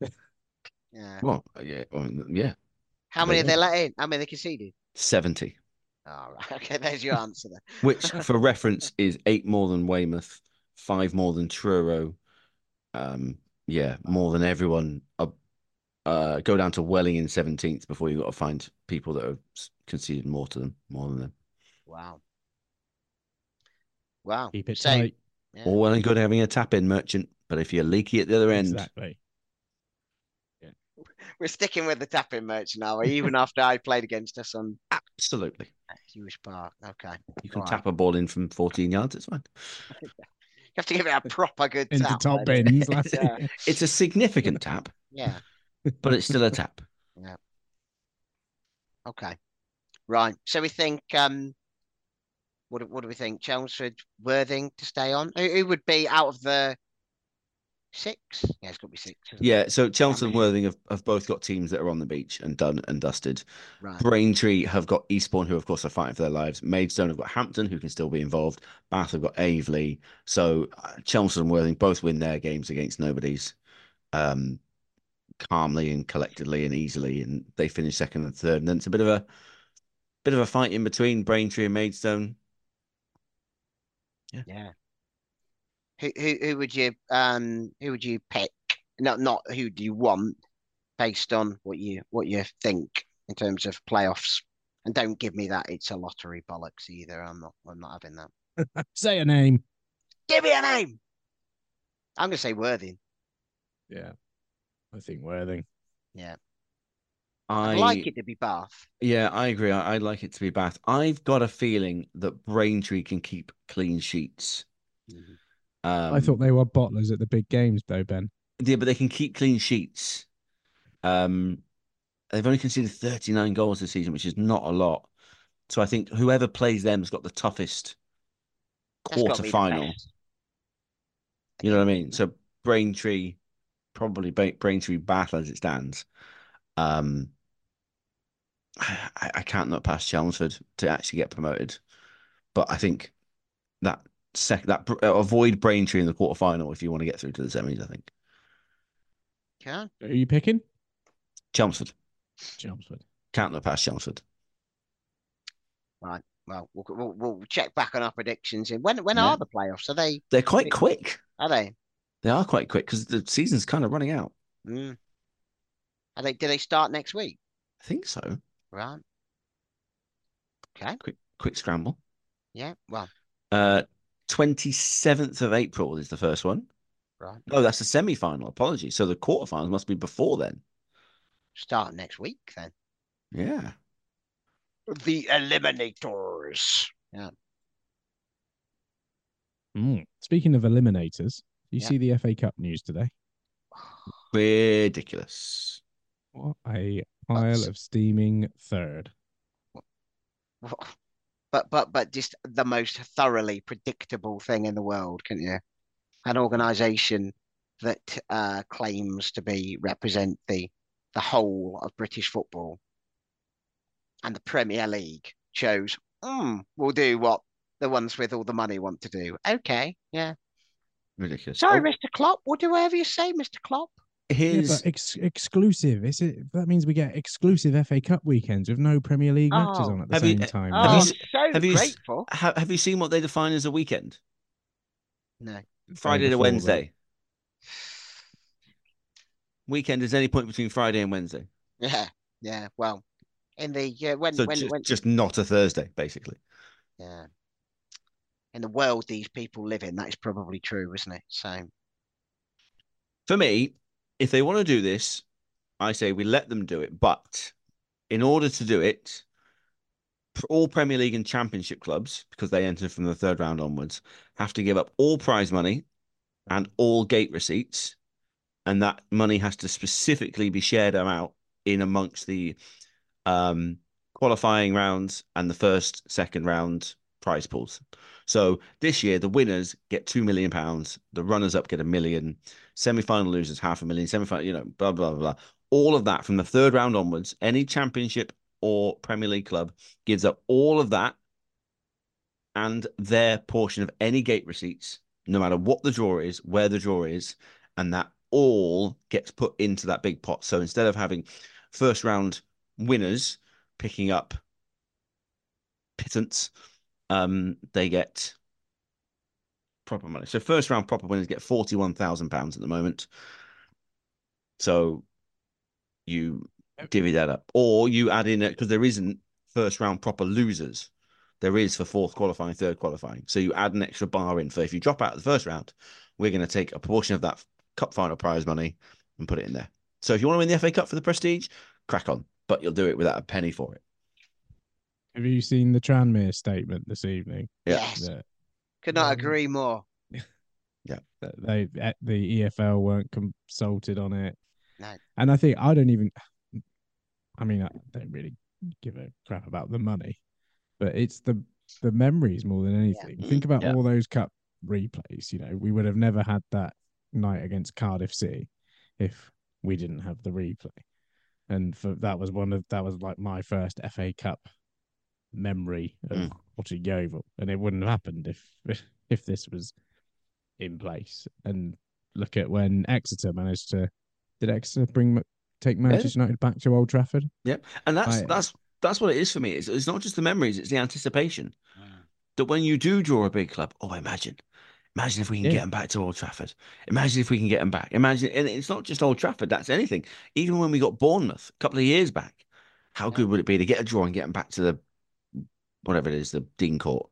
S6: Yeah.
S5: Well, yeah, well, yeah,
S6: How many
S5: there
S6: have
S5: you
S6: they let in? How many they conceded?
S5: seventy.
S6: All right. Okay. There's your answer then.
S5: Which, for reference, is eight more than Weymouth, five more than Truro. Um, yeah, more than everyone. Uh, uh, go down to Welling in seventeenth before you've got to find people that have s- conceded more to them, more than them.
S6: Wow. Wow.
S4: Keep it
S6: So,
S4: tight.
S6: yeah.
S5: All well and good having a tap-in merchant, but if you're leaky at the other end,
S4: Exactly.
S6: We're sticking with the tapping merch now, even after I played against us on
S5: absolutely.
S6: Jewish Park. Okay.
S5: You can
S6: All right.
S5: tap a ball in from fourteen yards, it's fine.
S6: You have to give it a proper good
S4: Into
S6: tap.
S4: top
S6: then.
S4: bins. That's
S6: Yeah.
S4: it.
S5: It's a significant tap,
S6: Yeah.
S5: but it's still a tap.
S6: Okay. Right. So we think um what do- what do we think? Chelmsford, Worthing to stay on? Who, who would be out of the six? Yeah, it's got to be six. isn't it?
S5: Yeah, so Chelmsford and
S6: Championship.
S5: Worthing have, have both got teams that are on the beach and done and dusted.
S6: Right.
S5: Braintree have got Eastbourne, who of course are fighting for their lives. Maidstone have got Hampton, who can still be involved. Bath have got Aveley. So uh, Chelmsford and Worthing both win their games against nobodies, um, calmly and collectedly and easily, and they finish second and third. And then it's a bit of a bit of a fight in between Braintree and Maidstone.
S6: Yeah. Who who who would you um who would you pick? Not not who do you want based on what you what you think in terms of playoffs. And don't give me that it's a lottery bollocks either. I'm not I'm not having that.
S4: Say a name.
S6: Give me a name. I'm gonna say Worthing.
S4: Yeah. I think Worthing.
S6: Yeah.
S5: I
S6: I'd like it to be Bath.
S5: Yeah, I agree. I, I'd like it to be Bath. I've got a feeling that Braintree can keep clean sheets.
S6: Mhm.
S5: Um,
S4: I thought they were bottlers at the big games, though, Ben.
S5: yeah, but they can keep clean sheets. Um, they've only conceded thirty-nine goals this season, which is not a lot. So I think whoever plays them has got the toughest
S6: That's gotta
S5: quarter
S6: be the
S5: final.
S6: best.
S5: You know what I mean? So Braintree, probably Ba- Braintree Bath as it stands. Um, I, I can't look past Chelmsford to actually get promoted, but I think that sec that uh, avoid Braintree in the quarter final if you want to get through to the semis. I think
S6: Can.
S4: Who are you picking?
S5: Chelmsford
S4: Chelmsford.
S5: can't look past Chelmsford.
S6: Right. Well, we'll we'll, we'll check back on our predictions. In when when
S5: Yeah.
S6: are the playoffs? Are they
S5: They're quite quick.
S6: are they?
S5: They are quite quick because the season's kind of running out.
S6: Mm. Are they do they start next week?
S5: I think so.
S6: Right. Okay.
S5: Quick, quick scramble.
S6: Yeah. Well,
S5: Uh, twenty-seventh of April is the first one.
S6: right.
S5: Oh, that's the semi-final. Apologies. So the quarterfinals must be before then.
S6: Start next week then.
S5: Yeah.
S6: The Eliminators. Yeah.
S4: Mm. Speaking of eliminators, you
S6: Yeah.
S4: see the F A Cup news today?
S5: Ridiculous.
S4: What a pile
S6: That's-
S4: of steaming third.
S6: But but but just the most thoroughly predictable thing in the world, can you? An organisation that uh, claims to be represent the the whole of British football, and the Premier League chose, mm, we'll do what the ones with all the money want to do. Okay, yeah.
S5: Ridiculous.
S6: Sorry,
S5: Oh,
S6: Mister Klopp. We'll do whatever you say, Mister Klopp.
S4: Yeah,
S5: His
S4: but ex- exclusive. Is it? That means we get exclusive F A Cup weekends with no Premier League matches
S6: Oh.
S4: on at the
S5: Have you-
S4: same time.
S6: Oh,
S5: Have you
S6: I'm
S5: s-
S6: so
S5: have you s-
S6: grateful.
S5: ha- have you seen what they define as a weekend?
S6: No.
S5: Friday to
S4: before the-
S5: Wednesday. Weekend is any point between Friday and Wednesday.
S6: Yeah, yeah. Well, in the yeah, when
S5: So
S6: when
S5: just,
S6: when
S5: just not a Thursday, basically.
S6: yeah, in the world these people live in, that is probably true, isn't it? So
S5: For me, if they want to do this, I say we let them do it. But in order to do it, all Premier League and Championship clubs, because they enter from the third round onwards, have to give up all prize money and all gate receipts. And that money has to specifically be shared out in amongst the um, qualifying rounds and the first, second round prize pools. So this year, the winners get two million pounds. The runners up get a million. Semi-final losers half a million. Semi-final, you know, blah blah blah. All of that from the third round onwards. Any Championship or Premier League club gives up all of that and their portion of any gate receipts, no matter what the draw is, where the draw is, and that all gets put into that big pot. So instead of having first round winners picking up pittance, um, they get proper money. So first round proper winners get forty-one thousand pounds at the moment. So you divvy that up, or you add in it because there isn't first round proper losers. There is for fourth qualifying, third qualifying. So you add an extra bar in for if you drop out of the first round, we're going to take a portion of that cup final prize money and put it in there. So if you want to win the F A Cup for the prestige, crack on, but you'll do it without a penny for it.
S4: Have you seen the Tranmere statement this evening?
S5: Yeah.
S6: yes,
S4: That,
S6: could not
S4: Um,
S6: agree more.
S4: that they the E F L weren't consulted on it.
S6: No.
S4: And I think I don't even. I mean, I don't really give a crap about the money, but it's the the memories more than anything.
S5: Yeah.
S4: Think about
S5: Yeah.
S4: all those cup replays. You know, we would have never had that night against Cardiff City if we didn't have the replay. And for that was one of that was like my first F A Cup memory of
S5: Mm.
S4: watching Yeovil, and it wouldn't have happened if if this was in place. And look at when Exeter managed to did Exeter bring take Manchester United back to Old Trafford?
S5: Yep. And that's
S4: I-
S5: that's that's what it is for me. It's, it's not just the memories, it's the anticipation. That when you do draw a big club, oh, imagine. Imagine if we can
S4: Yeah.
S5: get them back to Old Trafford. Imagine if we can get them back. Imagine, and it's not just Old Trafford, that's anything. Even when we got Bournemouth a couple of years back, how good would it be to get a draw and get them back to the, whatever it is, the Dean Court?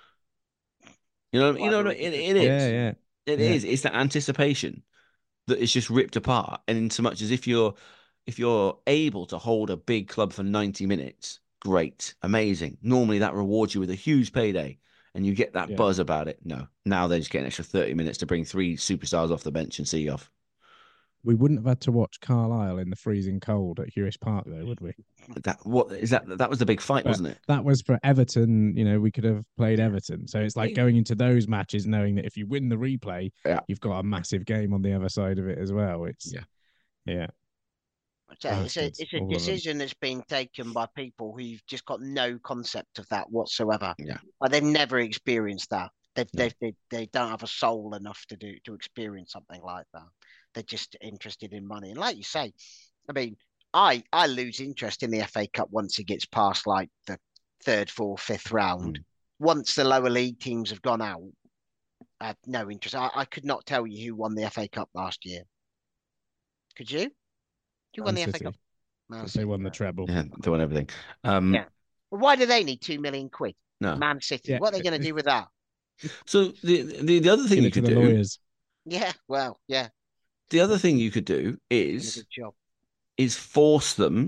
S5: You know, you know,
S6: Whatever
S5: it,
S6: it
S5: it
S6: is.
S5: is.
S4: Yeah, yeah.
S5: It
S4: Yeah.
S5: is. It's that anticipation that is just ripped apart. And in so much as if you're if you're able to hold a big club for ninety minutes, great, amazing. Normally that rewards you with a huge payday and you get that
S4: Yeah.
S5: buzz about it. No. Now they just get an extra thirty minutes to bring three superstars off the bench and see you off.
S4: We wouldn't have had to watch Carlisle in the freezing cold at Hewish Park, though, would we?
S5: That what is that that was the big fight,
S4: But
S5: wasn't it?
S4: That was for Everton. You know, we could have played Everton. So it's like
S5: Yeah.
S4: going into those matches knowing that if you win the replay,
S5: Yeah.
S4: you've got a massive game on the other side of it as well. It's
S5: Yeah.
S4: yeah.
S6: So it's a
S4: Bastards,
S6: it's a
S4: all of them.
S6: decision that's been taken by people who've just got no concept of that whatsoever.
S5: Yeah.
S6: Like they've never experienced that. They've,
S5: No.
S6: they they they don't have a soul enough to do to experience something like that. They're just interested in money. And like you say, I mean, I I lose interest in the F A Cup once it gets past like the third, fourth, fifth round.
S5: Mm.
S6: Once the lower league teams have gone out, I have no interest. I, I could not tell you who won the F A Cup last year. Could you? Who won
S4: Man
S6: the F A
S4: City.
S6: Cup? Man
S4: They
S6: City,
S4: won the
S6: right.
S4: treble.
S5: Yeah, they won everything. Um
S6: Yeah. Well, why do they need two million quid?
S5: no.
S6: Man City.
S4: Yeah.
S6: What are they going to do with that?
S5: So the the, the other thing
S4: Give
S5: you
S4: it to
S5: could
S4: the
S5: do
S4: lawyers.
S6: Yeah. Well, yeah.
S5: the other thing you could do
S6: Doing a
S5: is
S6: good job.
S5: is force them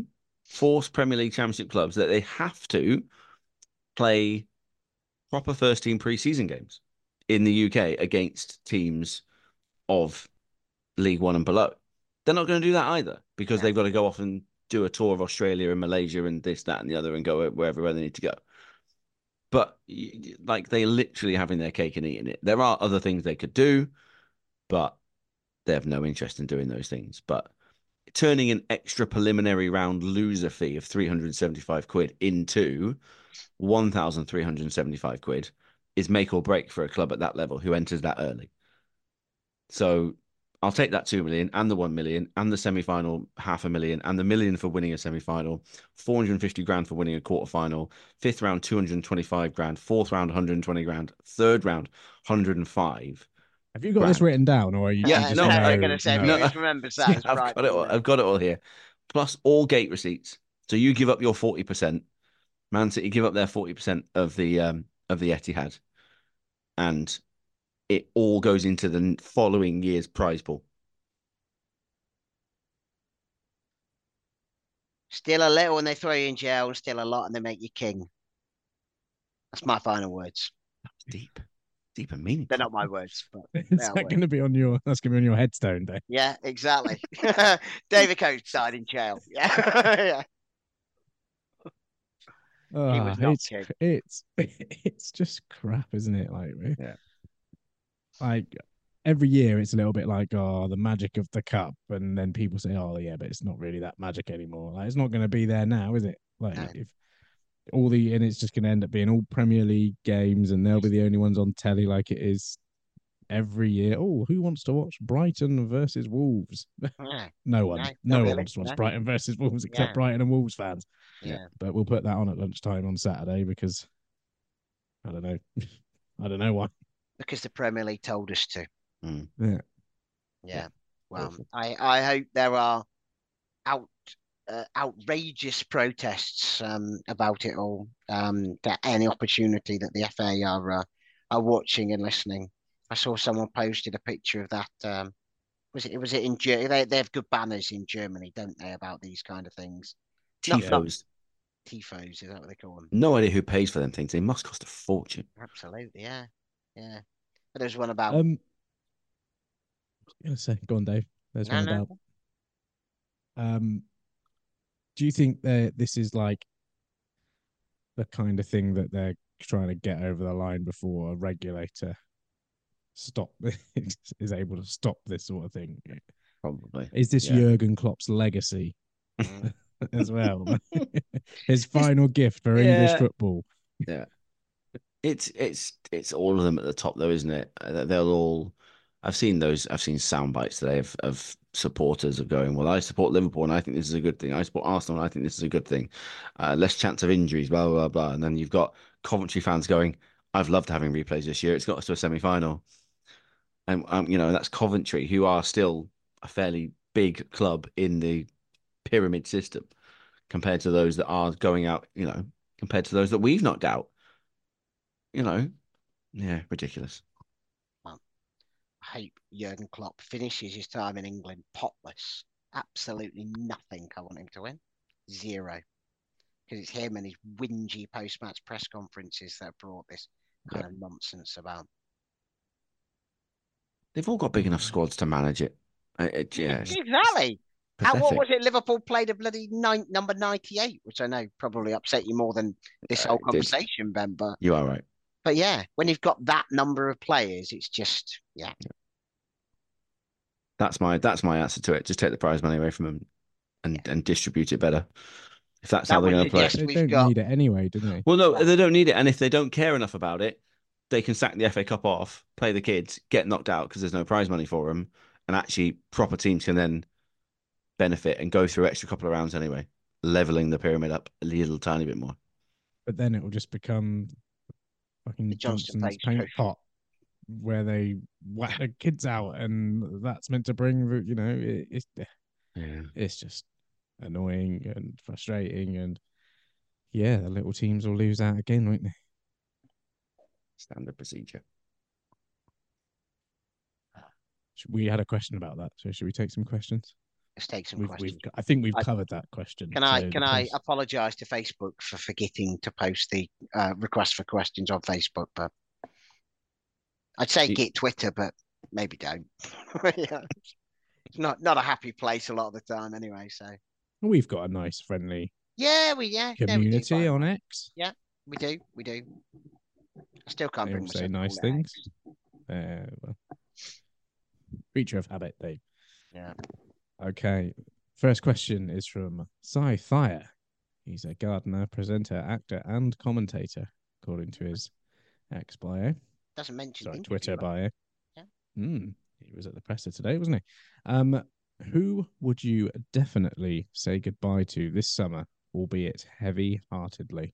S5: force Premier League Championship clubs that they have to play proper first team pre-season games in the U K against teams of League One and below. They're not going to do that either because
S6: Yeah.
S5: they've got to go off and do a tour of Australia and Malaysia and this, that, and the other and go wherever where they need to go. But like they literally having their cake and eating it. There are other things they could do, but they have no interest in doing those things. But turning an extra preliminary round loser fee of three hundred seventy-five quid into one thousand three hundred seventy-five quid is make or break for a club at that level who enters that early. So I'll take that two million and the one million and the semi-final half a million and the million for winning a semi-final, four hundred fifty grand for winning a quarter-final, fifth round two hundred twenty-five grand, fourth round one hundred twenty grand, third round one hundred five.
S4: Have you got grand. this written down, or are you?
S5: Yeah,
S4: you
S5: no,
S6: I'm
S5: I,
S6: going to say, no, who remembers that?
S5: Yeah, I've right, got it. All, I've got it all here. Plus all gate receipts. So you give up your forty percent. Man City give up their forty percent of the um of the Etihad, and it all goes into the following year's prize pool.
S6: Still a little and they throw you in jail, and still a lot and they make you king. That's my final words.
S5: That's deep, deep and meaningful.
S6: They're not my words, but
S4: is that going to be on your? That's going to be on your headstone, Dave.
S6: Yeah, exactly. David Coates died in jail. Yeah, yeah.
S4: Oh,
S6: he was not
S4: it's,
S6: king.
S4: it's it's just crap, isn't it? Like,
S5: yeah,
S4: like every year it's a little bit like, oh, the magic of the cup, and then people say, oh yeah, but it's not really that magic anymore. Like, it's not going to be there now, is it? Like, no. if all the and it's just going to end up being all Premier League games, and they'll be the only ones on telly, like it is every year. Oh, who wants to watch Brighton versus Wolves?
S6: Yeah.
S4: no one,
S6: no,
S4: no
S6: really.
S4: one wants to watch
S6: no.
S4: Brighton versus Wolves except
S6: yeah.
S4: Brighton and Wolves fans.
S6: Yeah,
S4: but we'll put that on at lunchtime on Saturday because I don't know, I don't know why.
S6: Because the Premier League told us to.
S5: Mm.
S4: Yeah.
S6: Yeah. Well, I, I hope there are out uh, outrageous protests um, about it all. Um, that any opportunity that the F A are uh, are watching and listening. I saw someone posted a picture of that. Um, was it? Was it in Germany? They they have good banners in Germany, don't they, about these kind of things?
S5: Tifos.
S6: Tifos, is that what they call them?
S5: No idea who pays for them things. They must cost a fortune.
S6: Absolutely, yeah, yeah. But there's one about.
S4: Um, I was gonna say, go on, Dave. There's
S6: no,
S4: one
S6: no.
S4: about. Um, do you think that this is like the kind of thing that they're trying to get over the line before a regulator stop is able to stop this sort of thing?
S5: Probably.
S4: Is this
S5: yeah.
S4: Jurgen Klopp's legacy as well? His final gift for yeah. English football.
S5: Yeah. It's it's it's all of them at the top though, isn't it? They'll all. I've seen those. I've seen sound bites today of, of supporters of going, well, I support Liverpool and I think this is a good thing. I support Arsenal and I think this is a good thing. Uh, less chance of injuries, blah, blah, blah. And then you've got Coventry fans going, I've loved having replays this year. It's got us to a semi-final. And, um, you know, that's Coventry, who are still a fairly big club in the pyramid system compared to those that are going out, you know, compared to those that we've knocked out. You know, yeah, ridiculous.
S6: I hope Jurgen Klopp finishes his time in England potless. Absolutely nothing I want him to win. Zero. Because it's him and his whingy post-match press conferences that have brought this kind yeah. of nonsense about.
S5: They've all got big enough squads to manage it. Uh, it yeah,
S6: exactly. How, what was it? Liverpool played a bloody nine, number ninety-eight, which I know probably upset you more than this uh, whole conversation, Ben. But
S5: you are right.
S6: But yeah, when you've got that number of players, it's just yeah.
S5: That's my that's my answer to it. Just take the prize money away from them, and, yeah. and distribute it better. If that's that how they're going to play,
S4: they don't got... need it anyway, do they?
S5: Well, no, they don't need it. And if they don't care enough about it, they can sack the F A Cup off, play the kids, get knocked out because there's no prize money for them, and actually proper teams can then benefit and go through extra couple of rounds anyway, leveling the pyramid up a little tiny bit more.
S4: But then it will just become fucking
S6: the Johnston
S4: Johnson's paint pot, where they whack the kids out, and that's meant to bring, you know, it, it's
S5: yeah,
S4: it's just annoying and frustrating, and yeah, the little teams will lose out again, won't they?
S5: Standard procedure.
S4: We had a question about that, so should we take some questions?
S6: let's take some
S4: We've,
S6: questions.
S4: we've, I think we've
S6: I-
S4: covered that question.
S6: Can I
S4: So
S6: can
S4: the
S6: I
S4: post-
S6: apologise to Facebook for forgetting to post the uh, request for questions on Facebook? But I'd say
S4: It-
S6: get Twitter, but maybe don't. Yeah. It's not not a happy place a lot of the time, anyway. So
S4: We've got a nice, friendly
S6: yeah, we yeah yeah, we do
S4: community
S6: fine.
S4: on X.
S6: Yeah, we do we do. I still can't
S4: They
S6: bring
S4: all say
S6: myself to
S4: nice
S6: call it
S4: things.
S6: X.
S4: Uh, well, creature of habit, Dave.
S6: Yeah.
S4: Okay. First question is from Cy Thayer. He's a gardener, presenter, actor, and commentator, according to his X bio.
S6: Doesn't mention
S4: Sorry,
S6: interviewer.
S4: Twitter bio.
S6: Yeah.
S4: Mm, he was at the presser today, wasn't he? Um, who would you definitely say goodbye to this summer, albeit heavy-heartedly?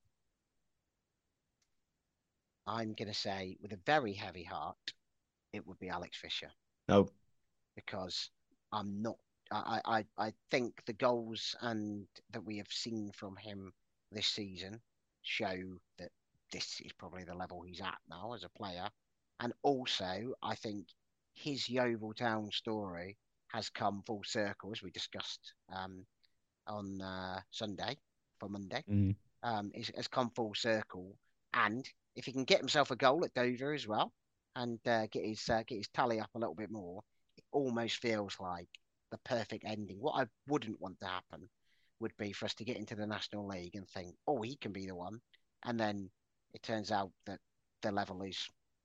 S6: I'm going to say, with a very heavy heart, it would be Alex Fisher,
S5: No.
S6: because I'm not. I, I, I think the goals and that we have seen from him this season show that this is probably the level he's at now as a player. And also, I think his Yeovil Town story has come full circle, as we discussed um, on uh, Sunday for Monday.
S4: Mm.
S6: Um, is, has come full circle, and if he can get himself a goal at Dover as well, and uh, get his uh, get his tally up a little bit more, it almost feels like the perfect ending. What I wouldn't want to happen would be for us to get into the National League and think, oh, he can be the one, and then it turns out that the level is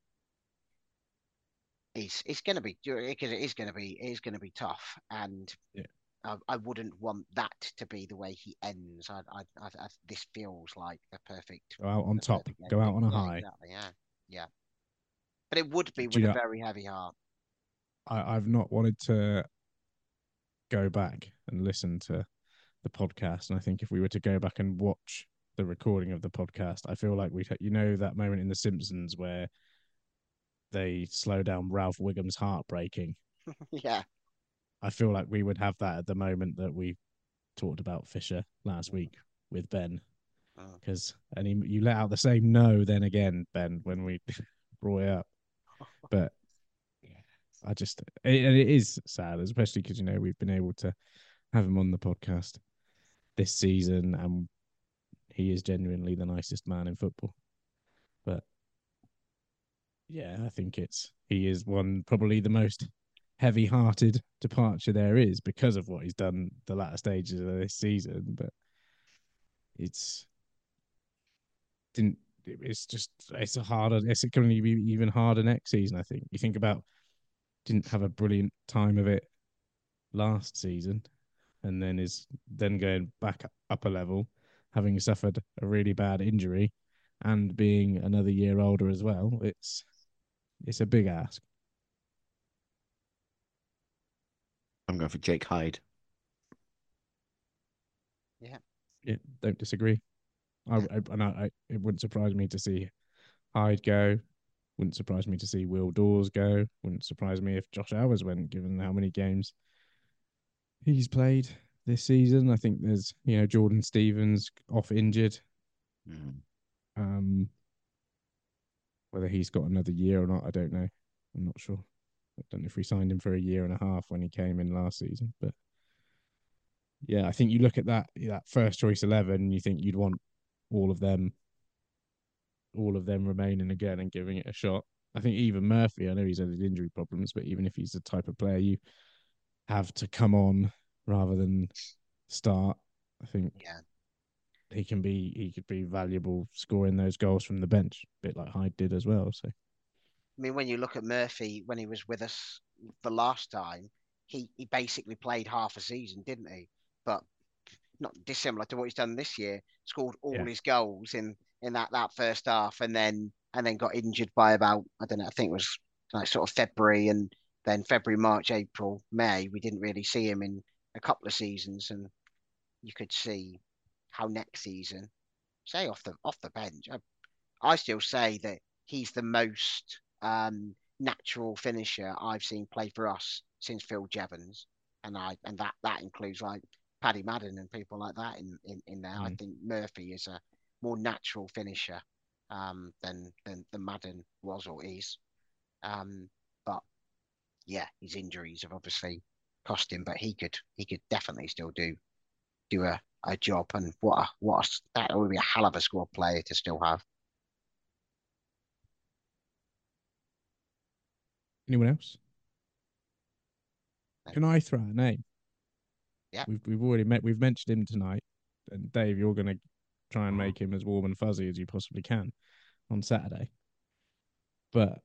S6: is it's going to be because it is going to be it is going to be tough, and
S4: yeah.
S6: I, I wouldn't want that to be the way he ends. I, I, I, I this feels like the perfect.
S4: Go out on
S6: the
S4: top.
S6: perfect
S4: Go out
S6: ending.
S4: on a
S6: Yeah,
S4: high.
S6: exactly, yeah, yeah. But it would be
S4: Do
S6: with
S4: you
S6: a
S4: know-
S6: very heavy heart.
S4: I, I've not wanted to go back and listen to the podcast, and I think if we were to go back and watch the recording of the podcast, I feel like we'd, you know, that moment in The Simpsons where they slow down Ralph Wiggum's heart breaking.
S6: Yeah,
S4: I feel like we would have that at the moment that we talked about Fisher last week with Ben,
S6: Mm.
S4: because and he, you let out the same no then again, Ben, when we brought it up. But I just it, and it is sad, especially because you know we've been able to have him on the podcast this season, and he is genuinely the nicest man in football. But yeah, I think it's he is one probably the most heavy-hearted departure there is because of what he's done the latter stages of this season. But it's didn't. It's just it's a harder. It's going to be even harder next season. I think you think about didn't have a brilliant time of it last season, and then is then going back up a level, having suffered a really bad injury, and being another year older as well. It's it's a big ask.
S5: I'm going for Jake Hyde.
S6: yeah.
S4: Yeah, don't disagree. I, I and I, I, it wouldn't surprise me to see Hyde go. Wouldn't surprise me to see Will Dawes go. Wouldn't surprise me if Josh Hours went, given how many games he's played this season. I think there's, you know, Jordan Stevens off injured.
S5: Mm.
S4: Um, whether he's got another year or not, I don't know. I'm not sure. I don't know if we signed him for a year and a half when he came in last season, but yeah, I think you look at that that first choice eleven, and you think you'd want all of them, all of them remaining again and giving it a shot. I think even Murphy, I know he's had his injury problems, but even if he's the type of player you have to come on rather than start, I think
S6: Yeah.
S4: he can be he could be valuable scoring those goals from the bench, a bit like Hyde did as well. So
S6: I mean, when you look at Murphy when he was with us the last time, he he basically played half a season, didn't he? But not dissimilar to what he's done this year. Scored all
S4: yeah.
S6: his goals in in that that first half, and then and then got injured by about I don't know. I think it was like sort of February, and then February, March, April, May. We didn't really see him in a couple of seasons, and you could see how next season, say off the off the bench, I, I still say that he's the most um, natural finisher I've seen play for us since Phil Jevons, and I and that that includes like Paddy Madden and people like that in in, in there. Mm. I think Murphy is a more natural finisher um, than than the Madden was or is. Um, but yeah, his injuries have obviously cost him, but he could he could definitely still do do a, a job. And what a, what a, that would be a hell of a squad player to still have.
S4: Anyone else?
S6: No.
S4: Can I throw a name?
S6: Yeah.
S4: We've we've already met. We've mentioned him tonight, and Dave, you're going to try and make him as warm and fuzzy as you possibly can on Saturday. But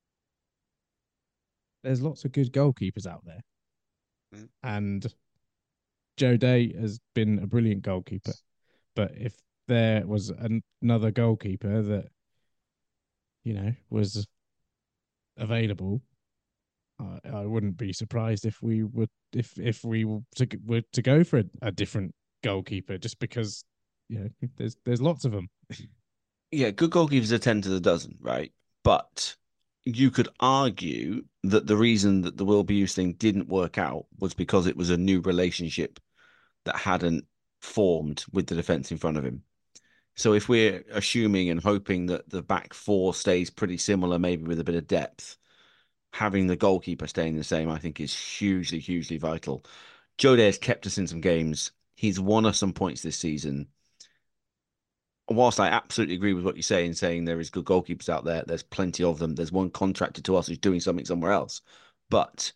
S4: there's lots of good goalkeepers out there,
S6: Mm.
S4: and Joe Day has been a brilliant goalkeeper. But if there was an, another goalkeeper that, you know, was available, I, I wouldn't be surprised if we would if if we were to, were to go for a, a different goalkeeper, just because, you know, there's there's lots of them.
S5: Yeah, good goalkeepers are ten to the dozen, right? But you could argue that the reason that the Will Buse thing didn't work out was because it was a new relationship that hadn't formed with the defence in front of him. So if we're assuming and hoping that the back four stays pretty similar, maybe with a bit of depth, having the goalkeeper staying the same, I think, is hugely, hugely vital. Joe Day has kept us in some games. He's won us some points this season. Whilst I absolutely agree with what you say in saying there is good goalkeepers out there, there's plenty of them. There's one contracted to us who's doing something somewhere else. But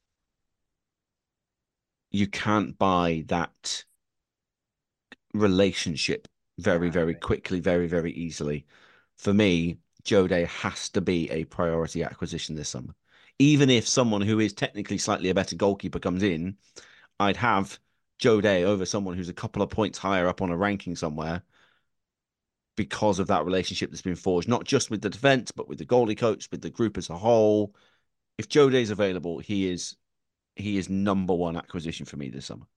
S5: you can't buy that relationship very, very quickly, very, very easily. For me, Joe Day has to be a priority acquisition this summer. Even if someone who is technically slightly a better goalkeeper comes in, I'd have Joe Day over someone who's a couple of points higher up on a ranking somewhere, because of that relationship that's been forged, not just with the defence, but with the goalie coach, with the group as a whole. If Joe Day's available, he is he is number one acquisition for me this summer.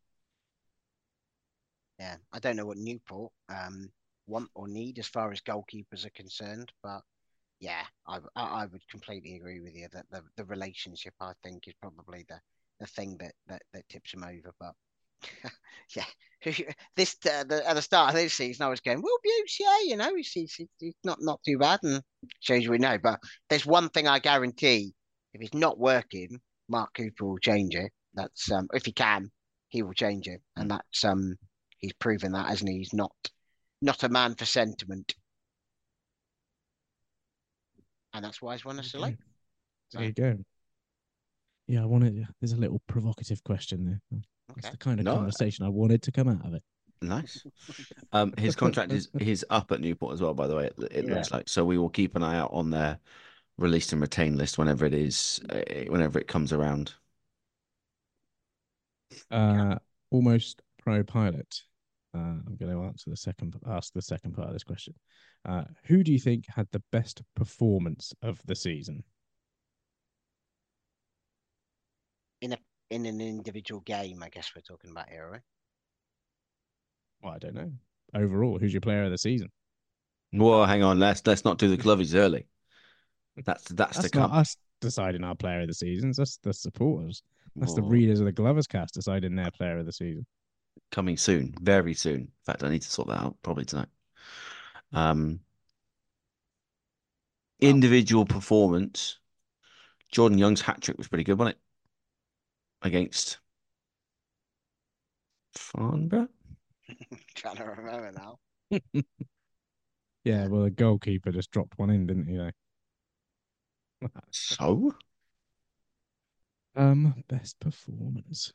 S6: Yeah, I don't know what Newport um want or need as far as goalkeepers are concerned, but yeah, I I would completely agree with you that the, the relationship, I think, is probably the, the thing that, that that tips him over. But yeah, this uh, the, at the start of this season, I was going, Will Buse, yeah, you know, he's, he's, he's not not too bad, and shows we know. But there's one thing I guarantee: if it's not working, Mark Cooper will change it. That's um, if he can, he will change it, and that's um, he's proven that, hasn't he? He's not not a man for sentiment, and that's why he's won us the league.
S4: There you go. Yeah, I wanted. There's a little provocative question there. That's
S6: Okay.
S4: the kind of
S5: No.
S4: conversation I wanted to come out of it.
S5: Nice. Um, his contract is he's up at Newport as well, by the way. It, it
S6: Yeah.
S5: looks like, so we will keep an eye out on their released and retained list whenever it is, uh, whenever it comes around.
S4: Uh, almost pro pilot. Uh, I'm going to answer the second, ask the second part of this question. Uh, who do you think had the best performance of the season?
S6: In a in an individual game, I guess we're talking about here, right?
S4: Well, I don't know. Overall, who's your player of the season?
S5: Well, hang on. Let's let's not do the Glovies early. That's that's,
S4: That's
S5: to
S4: not
S5: come.
S4: us deciding our player of the seasons. That's the supporters. That's the
S5: Well,
S4: readers of the Glovers cast deciding their player of the season.
S5: coming soon, very soon. In fact, I need to sort that out probably tonight. Um,
S6: Well-
S5: individual performance. Jordan Young's hat trick was pretty good, wasn't it? Against Farnborough.
S6: Trying to remember now.
S4: Yeah, well, the goalkeeper just dropped one in, didn't he? Though.
S5: So
S4: Um, best performance.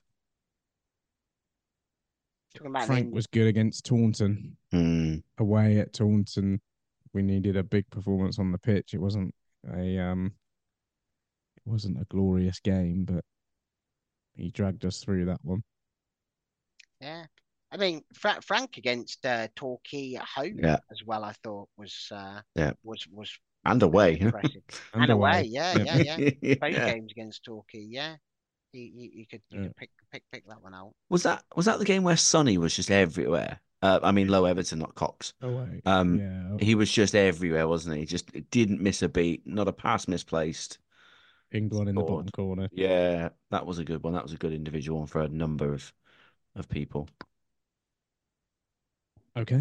S6: Talking about
S4: Frank
S6: the-
S4: was good against Taunton.
S5: hmm,
S4: Away at Taunton, we needed a big performance on the pitch. It wasn't a um, it wasn't a glorious game, but he dragged us through that one.
S6: Yeah, I mean Fra- Frank against uh, Torquay at home
S5: Yeah.
S6: as well. I thought was uh,
S5: Yeah.
S6: was was
S5: and away.
S6: impressive.
S4: And
S6: and away,
S4: away.
S6: yeah,
S4: Yeah.
S6: yeah, yeah. Both
S5: Yeah.
S6: games against Torquay, yeah. You, you, you could you
S4: Yeah.
S6: could pick pick pick that one out.
S5: Was that was that the game where Sonny was just everywhere? Uh, I mean, Low Everton, not Cox.
S4: Away.
S5: Um,
S4: yeah.
S5: He was just everywhere, wasn't he? Just didn't miss a beat, not a pass misplaced.
S4: Pinged one in the bottom
S5: scored.
S4: corner.
S5: Yeah, that was a good one. That was a good individual one for a number of of people.
S4: Okay.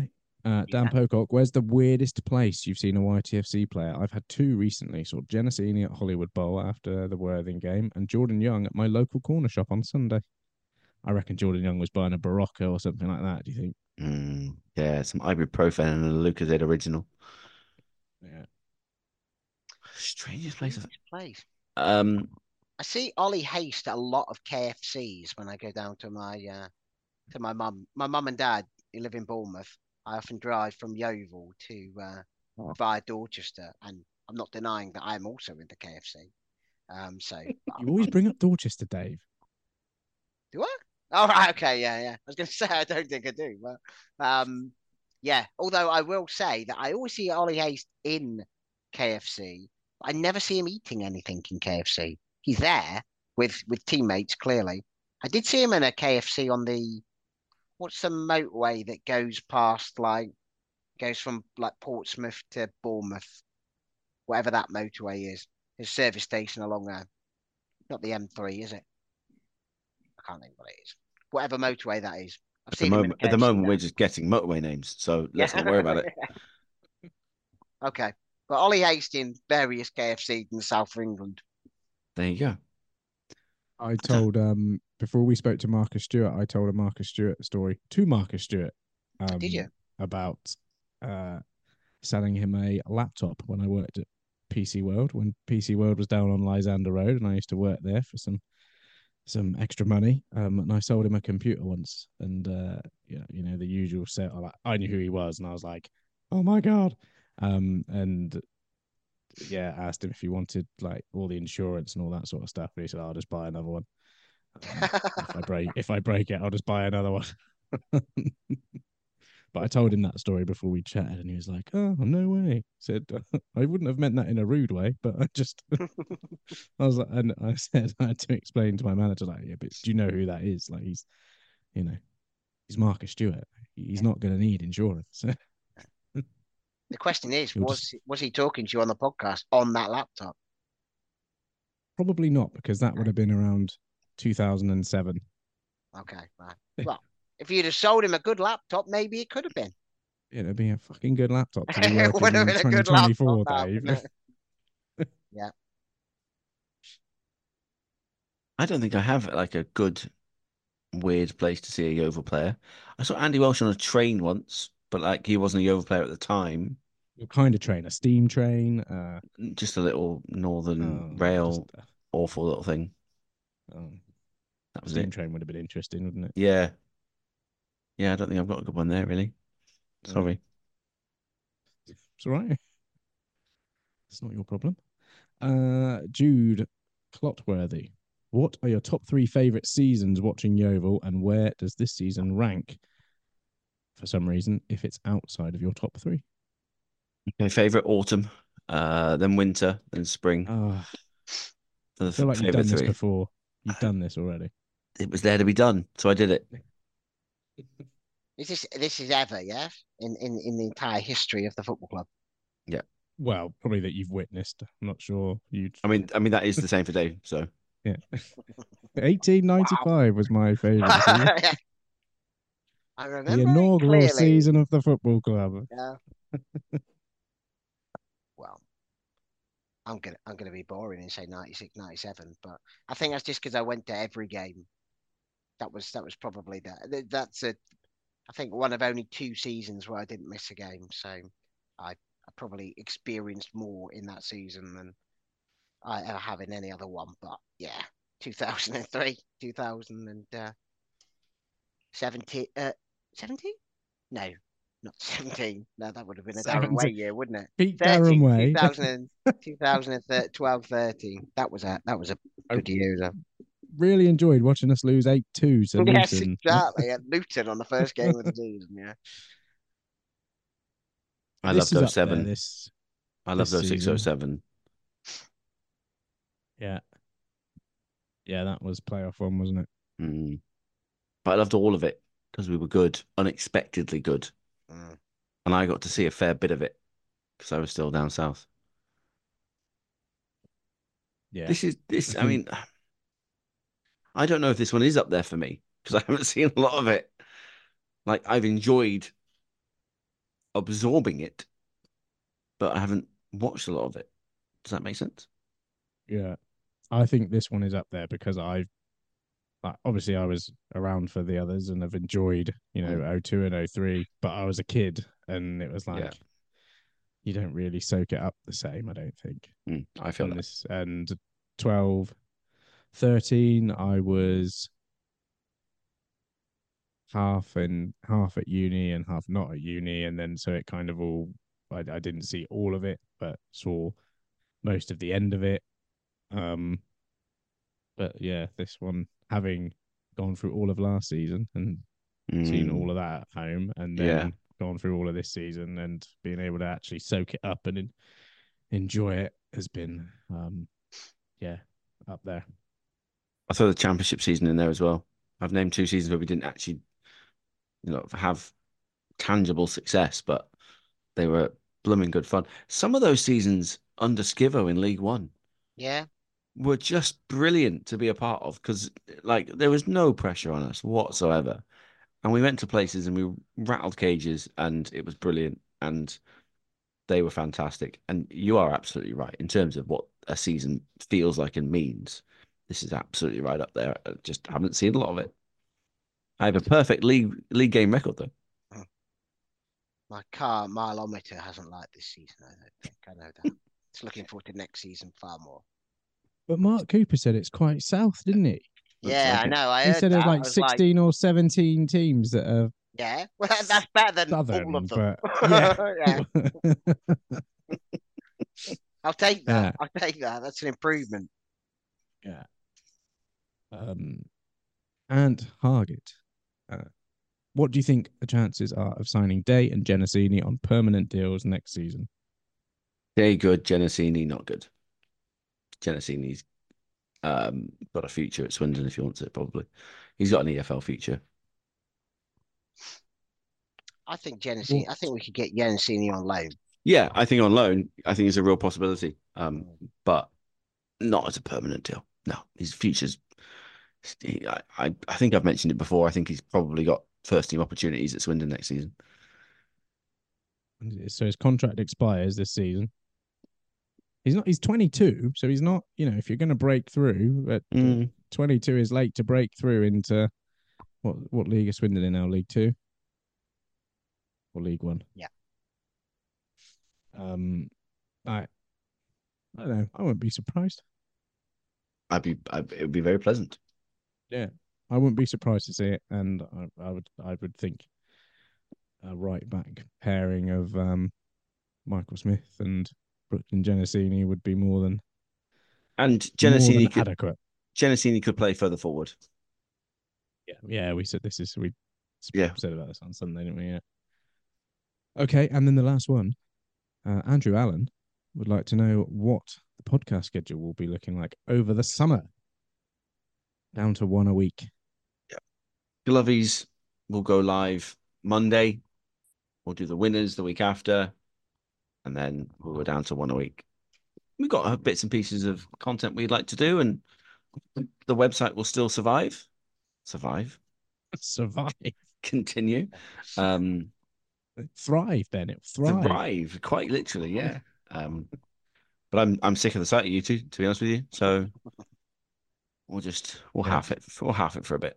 S4: Uh, Dan
S6: Yeah.
S4: Pocock, where's the weirdest place you've seen a Y T F C player? I've had two recently. Sort of Genesini at Hollywood Bowl after the Worthing game, and Jordan Young at my local corner shop on Sunday. I reckon Jordan Young was buying a Barocca or something like that. Do you think?
S5: Mm, yeah, some ibuprofen and a Lucozade original.
S4: Yeah.
S5: Strangest place. Of...
S6: Weirdest place.
S5: Um,
S6: I see Ollie Haste at a lot of K F Cs when I go down to my uh, to my mum. My mum and dad, who live in Bournemouth. I often drive from Yeovil to uh,
S5: Oh.
S6: via Dorchester, and I'm not denying that I'm also into K F C. Um, so
S4: You always bring up Dorchester, Dave.
S6: do I? Oh, right, okay, yeah, yeah. I was going to say I don't think I do, but um, yeah. Although I will say that I always see Ollie Haste in K F C. I never see him eating anything in K F C. He's there with with teammates, clearly. I did see him in a K F C on the what's the motorway that goes past like goes from like Portsmouth to Bournemouth, whatever that motorway is. His service station along there. Not the M three, is it? I can't think what it is. Whatever motorway that is. I've
S5: at the
S6: seen him in
S5: moment,
S6: a
S5: at the
S6: K F C
S5: moment, we're
S6: there.
S5: just getting motorway names, so let's
S6: Yeah.
S5: not worry about it.
S6: Okay. But Ollie Haste in various K F Cs in the south of England.
S5: There you go.
S4: I told um before we spoke to Marcus Stewart, I told a Marcus Stewart story to Marcus Stewart. Um,
S6: Did you?
S4: About uh selling him a laptop when I worked at P C World, when P C World was down on Lysander Road, and I used to work there for some some extra money. Um, and I sold him a computer once, and uh, yeah, you know the usual set. I, like, I knew who he was, and I was like, "Oh my god!" Um, and yeah, asked him if he wanted like all the insurance and all that sort of stuff. And he said, "I'll just buy another one. Um, if I break, if I break it, I'll just buy another one." But I told him that story before we chatted, and he was like, "Oh, no way." He said, "I wouldn't have meant that in a rude way, but I just," I was like, and I said, I had to explain to my manager, like, "Yeah, but do you know who that is? Like, he's, you know, he's Marcus Stewart. He's not going to need insurance."
S6: The question is,
S4: He'll
S6: was
S4: just-
S6: was he talking to you on the podcast on that laptop?
S4: Probably not, because that would have been around two thousand seven.
S6: Okay, right. Well, if you'd have sold him a good laptop, maybe it could have been.
S4: It'd be a fucking good laptop to be
S6: It would
S4: working
S6: have
S4: in
S6: been a good
S4: twenty twenty-four,
S6: laptop, that,
S4: Dave.
S6: wouldn't it? Yeah.
S5: I don't think I have like a good weird place to see a Yeovil player. I saw Andy Welsh on a train once, but like he wasn't a Yeovil player at the time.
S4: What kind of train? A steam train? Uh,
S5: Just a little Northern
S4: oh,
S5: Rail,
S4: just, uh,
S5: awful little thing.
S4: oh,
S5: That was
S4: steam
S5: it.
S4: train would have been interesting, wouldn't it?
S5: Yeah. Yeah, I don't think I've got a good one there, really. Sorry.
S4: It's all right. It's not your problem. Uh, Jude Clotworthy. What are your top three favourite seasons watching Yeovil, and where does this season rank? For some reason, if it's outside of your top three.
S5: Okay, favorite autumn, uh, then winter, then spring.
S4: Oh,
S5: For the
S4: I feel like you've
S5: favorite
S4: done this
S5: three.
S4: before. You've done this already.
S5: It was there to be done, so I did it.
S6: Is this this is ever, yeah? In, in in the entire history of the football club.
S4: Well, probably that you've witnessed. I'm not sure you.
S5: I mean, I mean that is the same for Dave. So
S4: Yeah. eighteen ninety-five was my favourite season.
S6: I
S4: The
S6: remember it
S4: inaugural
S6: clearly.
S4: season of the football club.
S6: Yeah. Well, I'm gonna I'm gonna be boring and say ninety-six, ninety-seven, but I think that's just because I went to every game. That was that was probably that. That's a I think one of only two seasons where I didn't miss a game. So I, I probably experienced more in that season than I ever have in any other one. But yeah, two thousand three, two thousand seventeen, uh, seventeen? No, not seventeen. No, that would have been a Darren Way
S4: seventeen.
S6: year, wouldn't it?
S4: Pete
S6: thirteen,
S4: Darren Way.
S6: two thousand, two thousand twelve, thirteen. That was a that was a good year. Though.
S4: Really enjoyed watching us lose eight two to
S6: Yes,
S4: Luton.
S6: exactly. At Luton on the first game of the season. Yeah.
S5: I
S4: This
S5: loved
S4: is up there,
S5: oh seven.
S4: This,
S5: I loved
S4: this
S5: oh six,
S4: season.
S5: oh seven.
S4: yeah. Yeah, that was playoff one, wasn't it?
S5: Mm. But I loved all of it because we were good, unexpectedly good.
S6: Mm.
S5: And I got to see a fair bit of it because I was still down south.
S4: Yeah.
S5: This is this.
S4: I
S5: I mean, I don't know if this one is up there for me because I haven't seen a lot of it. Like I've enjoyed absorbing it, but I haven't watched a lot of it. Does that make sense?
S4: Yeah, I think this one is up there because I, like, obviously I was around for the others and have enjoyed, you know,
S5: Mm.
S4: oh two and oh three, but I was a kid and it was like,
S5: Yeah.
S4: you don't really soak it up the same, I don't think.
S5: Mm, I feel
S4: And
S5: that.
S4: this and twelve, thirteen, I was half and half at uni and half not at uni, and then so it kind of all I, I didn't see all of it, but saw most of the end of it. Um, but yeah, this one, having gone through all of last season and seen
S5: Mm,
S4: all of that at home, and then
S5: yeah.
S4: gone through all of this season and being able to actually soak it up and en- enjoy it has been, um, yeah, up there.
S5: I throw the championship season in there as well. I've named two seasons where we didn't actually, you know, have tangible success, but they were blooming good fun. Some of those seasons under Skivo in League One
S6: Yeah.
S5: were just brilliant to be a part of because, like, there was no pressure on us whatsoever. And we went to places and we rattled cages and it was brilliant and they were fantastic. And you are absolutely right in terms of what a season feels like and means. This is absolutely right up there. I just haven't seen a lot of it. I have a perfect league league game record though.
S6: My car mileometer hasn't liked this season, I don't think. I know that. It's looking forward to next season far more.
S4: But Mark Cooper said it's quite south, didn't he?
S6: Yeah,
S5: like
S6: I
S5: it.
S6: know. I
S4: He
S6: heard
S4: said
S6: that.
S4: there's
S6: I
S4: like
S6: was like,
S4: sixteen or seventeen teams that are
S6: yeah, well, that's better than all
S4: southern,
S6: of them.
S4: but yeah.
S6: Yeah, I'll take that.
S4: Yeah.
S6: I'll take that. That's an improvement.
S4: Yeah. Um, and Hargett. Uh, what do you think the chances are of signing Day and Genesini on permanent deals next season?
S5: Day good, Genesini not good. Genesini's um, got a future at Swindon if he wants it, probably. He's got an E F L future.
S6: I think Genesini. I think we could get Genesini on loan.
S5: Yeah, I think on loan, I think it's a real possibility. Um, but not as a permanent deal. No, his future's. He, I, I, I think I've mentioned it before. I think he's probably got first team opportunities at Swindon next season.
S4: So his contract expires this season. He's not. He's twenty-two, so he's not. You know, if you're going to break through, at
S5: Mm.
S4: twenty-two is late to break through into what? What league is Swindon in now? League Two or League One?
S6: Yeah.
S4: Um, I, I don't know. I wouldn't be surprised.
S5: I'd be, I'd, it would be very pleasant.
S4: Yeah, I wouldn't be surprised to see it, and I, I would. I would think a right back pairing of um, Michael Smith and Brooklyn Genesini would be more than
S5: And
S4: more
S5: Genesini
S4: than
S5: could,
S4: adequate.
S5: Genesini could play further forward.
S4: Yeah, yeah. We said this is we
S5: Yeah.
S4: said about this on Sunday, didn't we? Yeah. Okay, and then the last one, uh, Andrew Allen would like to know what the podcast schedule will be looking like over the summer. Down to one a week.
S5: Glovies will go live Monday. We'll do the winners the week after. And then we'll go down to one a week. We've got bits and pieces of content we'd like to do, and the website will still survive. Survive.
S4: Survive.
S5: Continue. Um,
S4: Thrive, then. It'll thrive.
S5: thrive, quite literally, yeah. Um, but I'm I'm sick of the sight of you two, to be honest with you. So we'll just we'll
S4: Yeah.
S5: half it we'll half it for a bit.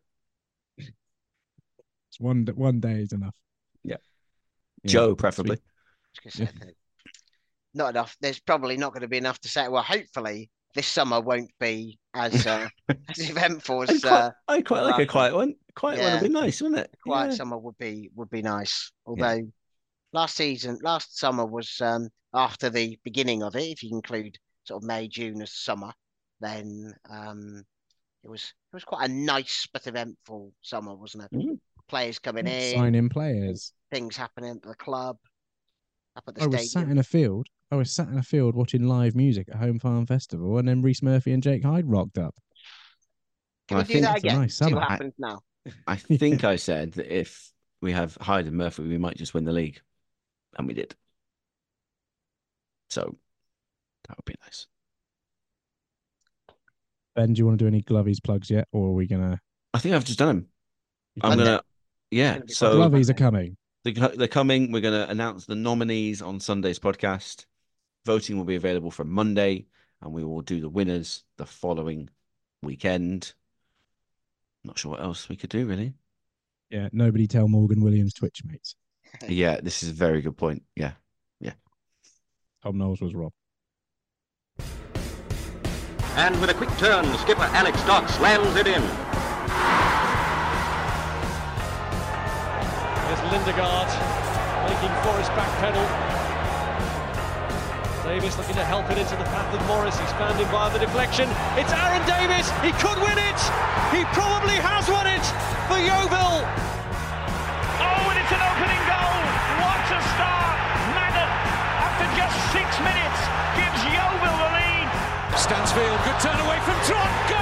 S4: It's one one day is enough.
S5: Yeah.
S4: Yeah.
S5: Joe, preferably.
S6: I was gonna say that. Not enough. There's probably not going to be enough to say. Well, hopefully this summer won't be as uh, as eventful
S5: I'd
S6: as
S5: quite,
S6: uh,
S5: I'd quite like a
S6: last
S5: quiet one. Quiet one
S6: Yeah.
S5: would be nice, wouldn't it?
S6: quiet
S5: Yeah.
S6: summer would be would be nice. Although last season, last summer was um, after the beginning of it. If you include sort of May, June as summer, then um, it was it was quite a nice but eventful summer, wasn't it?
S5: Mhm.
S6: Players coming in,
S4: Sign in players.
S6: things happening at the club, up at the
S4: I was sat
S6: stadium.
S4: in a field. I was sat in a field watching live music at Home Farm Festival, and then Reece Murphy and Jake Hyde rocked up.
S6: Can
S5: I
S6: we do
S5: think
S6: that
S4: that's a
S6: again?
S4: nice
S6: See
S4: summer.
S6: what
S5: I-
S6: happens now.
S5: I think I said that if we have Hyde and Murphy, we might just win the league. And we did. So that would be nice.
S4: Ben, do you want to do any Glovies plugs yet, or are we gonna?
S5: I think I've just done them. I'm
S6: Monday.
S5: gonna yeah.
S6: Gonna be
S5: So
S6: fun.
S4: Glovies are coming.
S5: They're, they're coming. We're going to announce the nominees on Sunday's podcast. Voting will be available from Monday, and we will do the winners the following weekend. Not sure what else we could do, really.
S4: Yeah, nobody tell Morgan Williams Twitch mates.
S5: Yeah, this is a very good point. Yeah, yeah.
S4: Tom Knowles was robbed.
S1: And with a quick turn, skipper Alex Dock slams it in.
S2: There's Lindegaard making Forrest backpedal. Davis looking to help it into the path of Morris. He's found him via the deflection. It's Aaron Davis. He could win it. He probably has won it for Yeovil.
S3: Oh, and it's an opening goal. What a start. Madden, after just six minutes, gives Yeovil the lead.
S2: Stansfield, good turn away from Trot.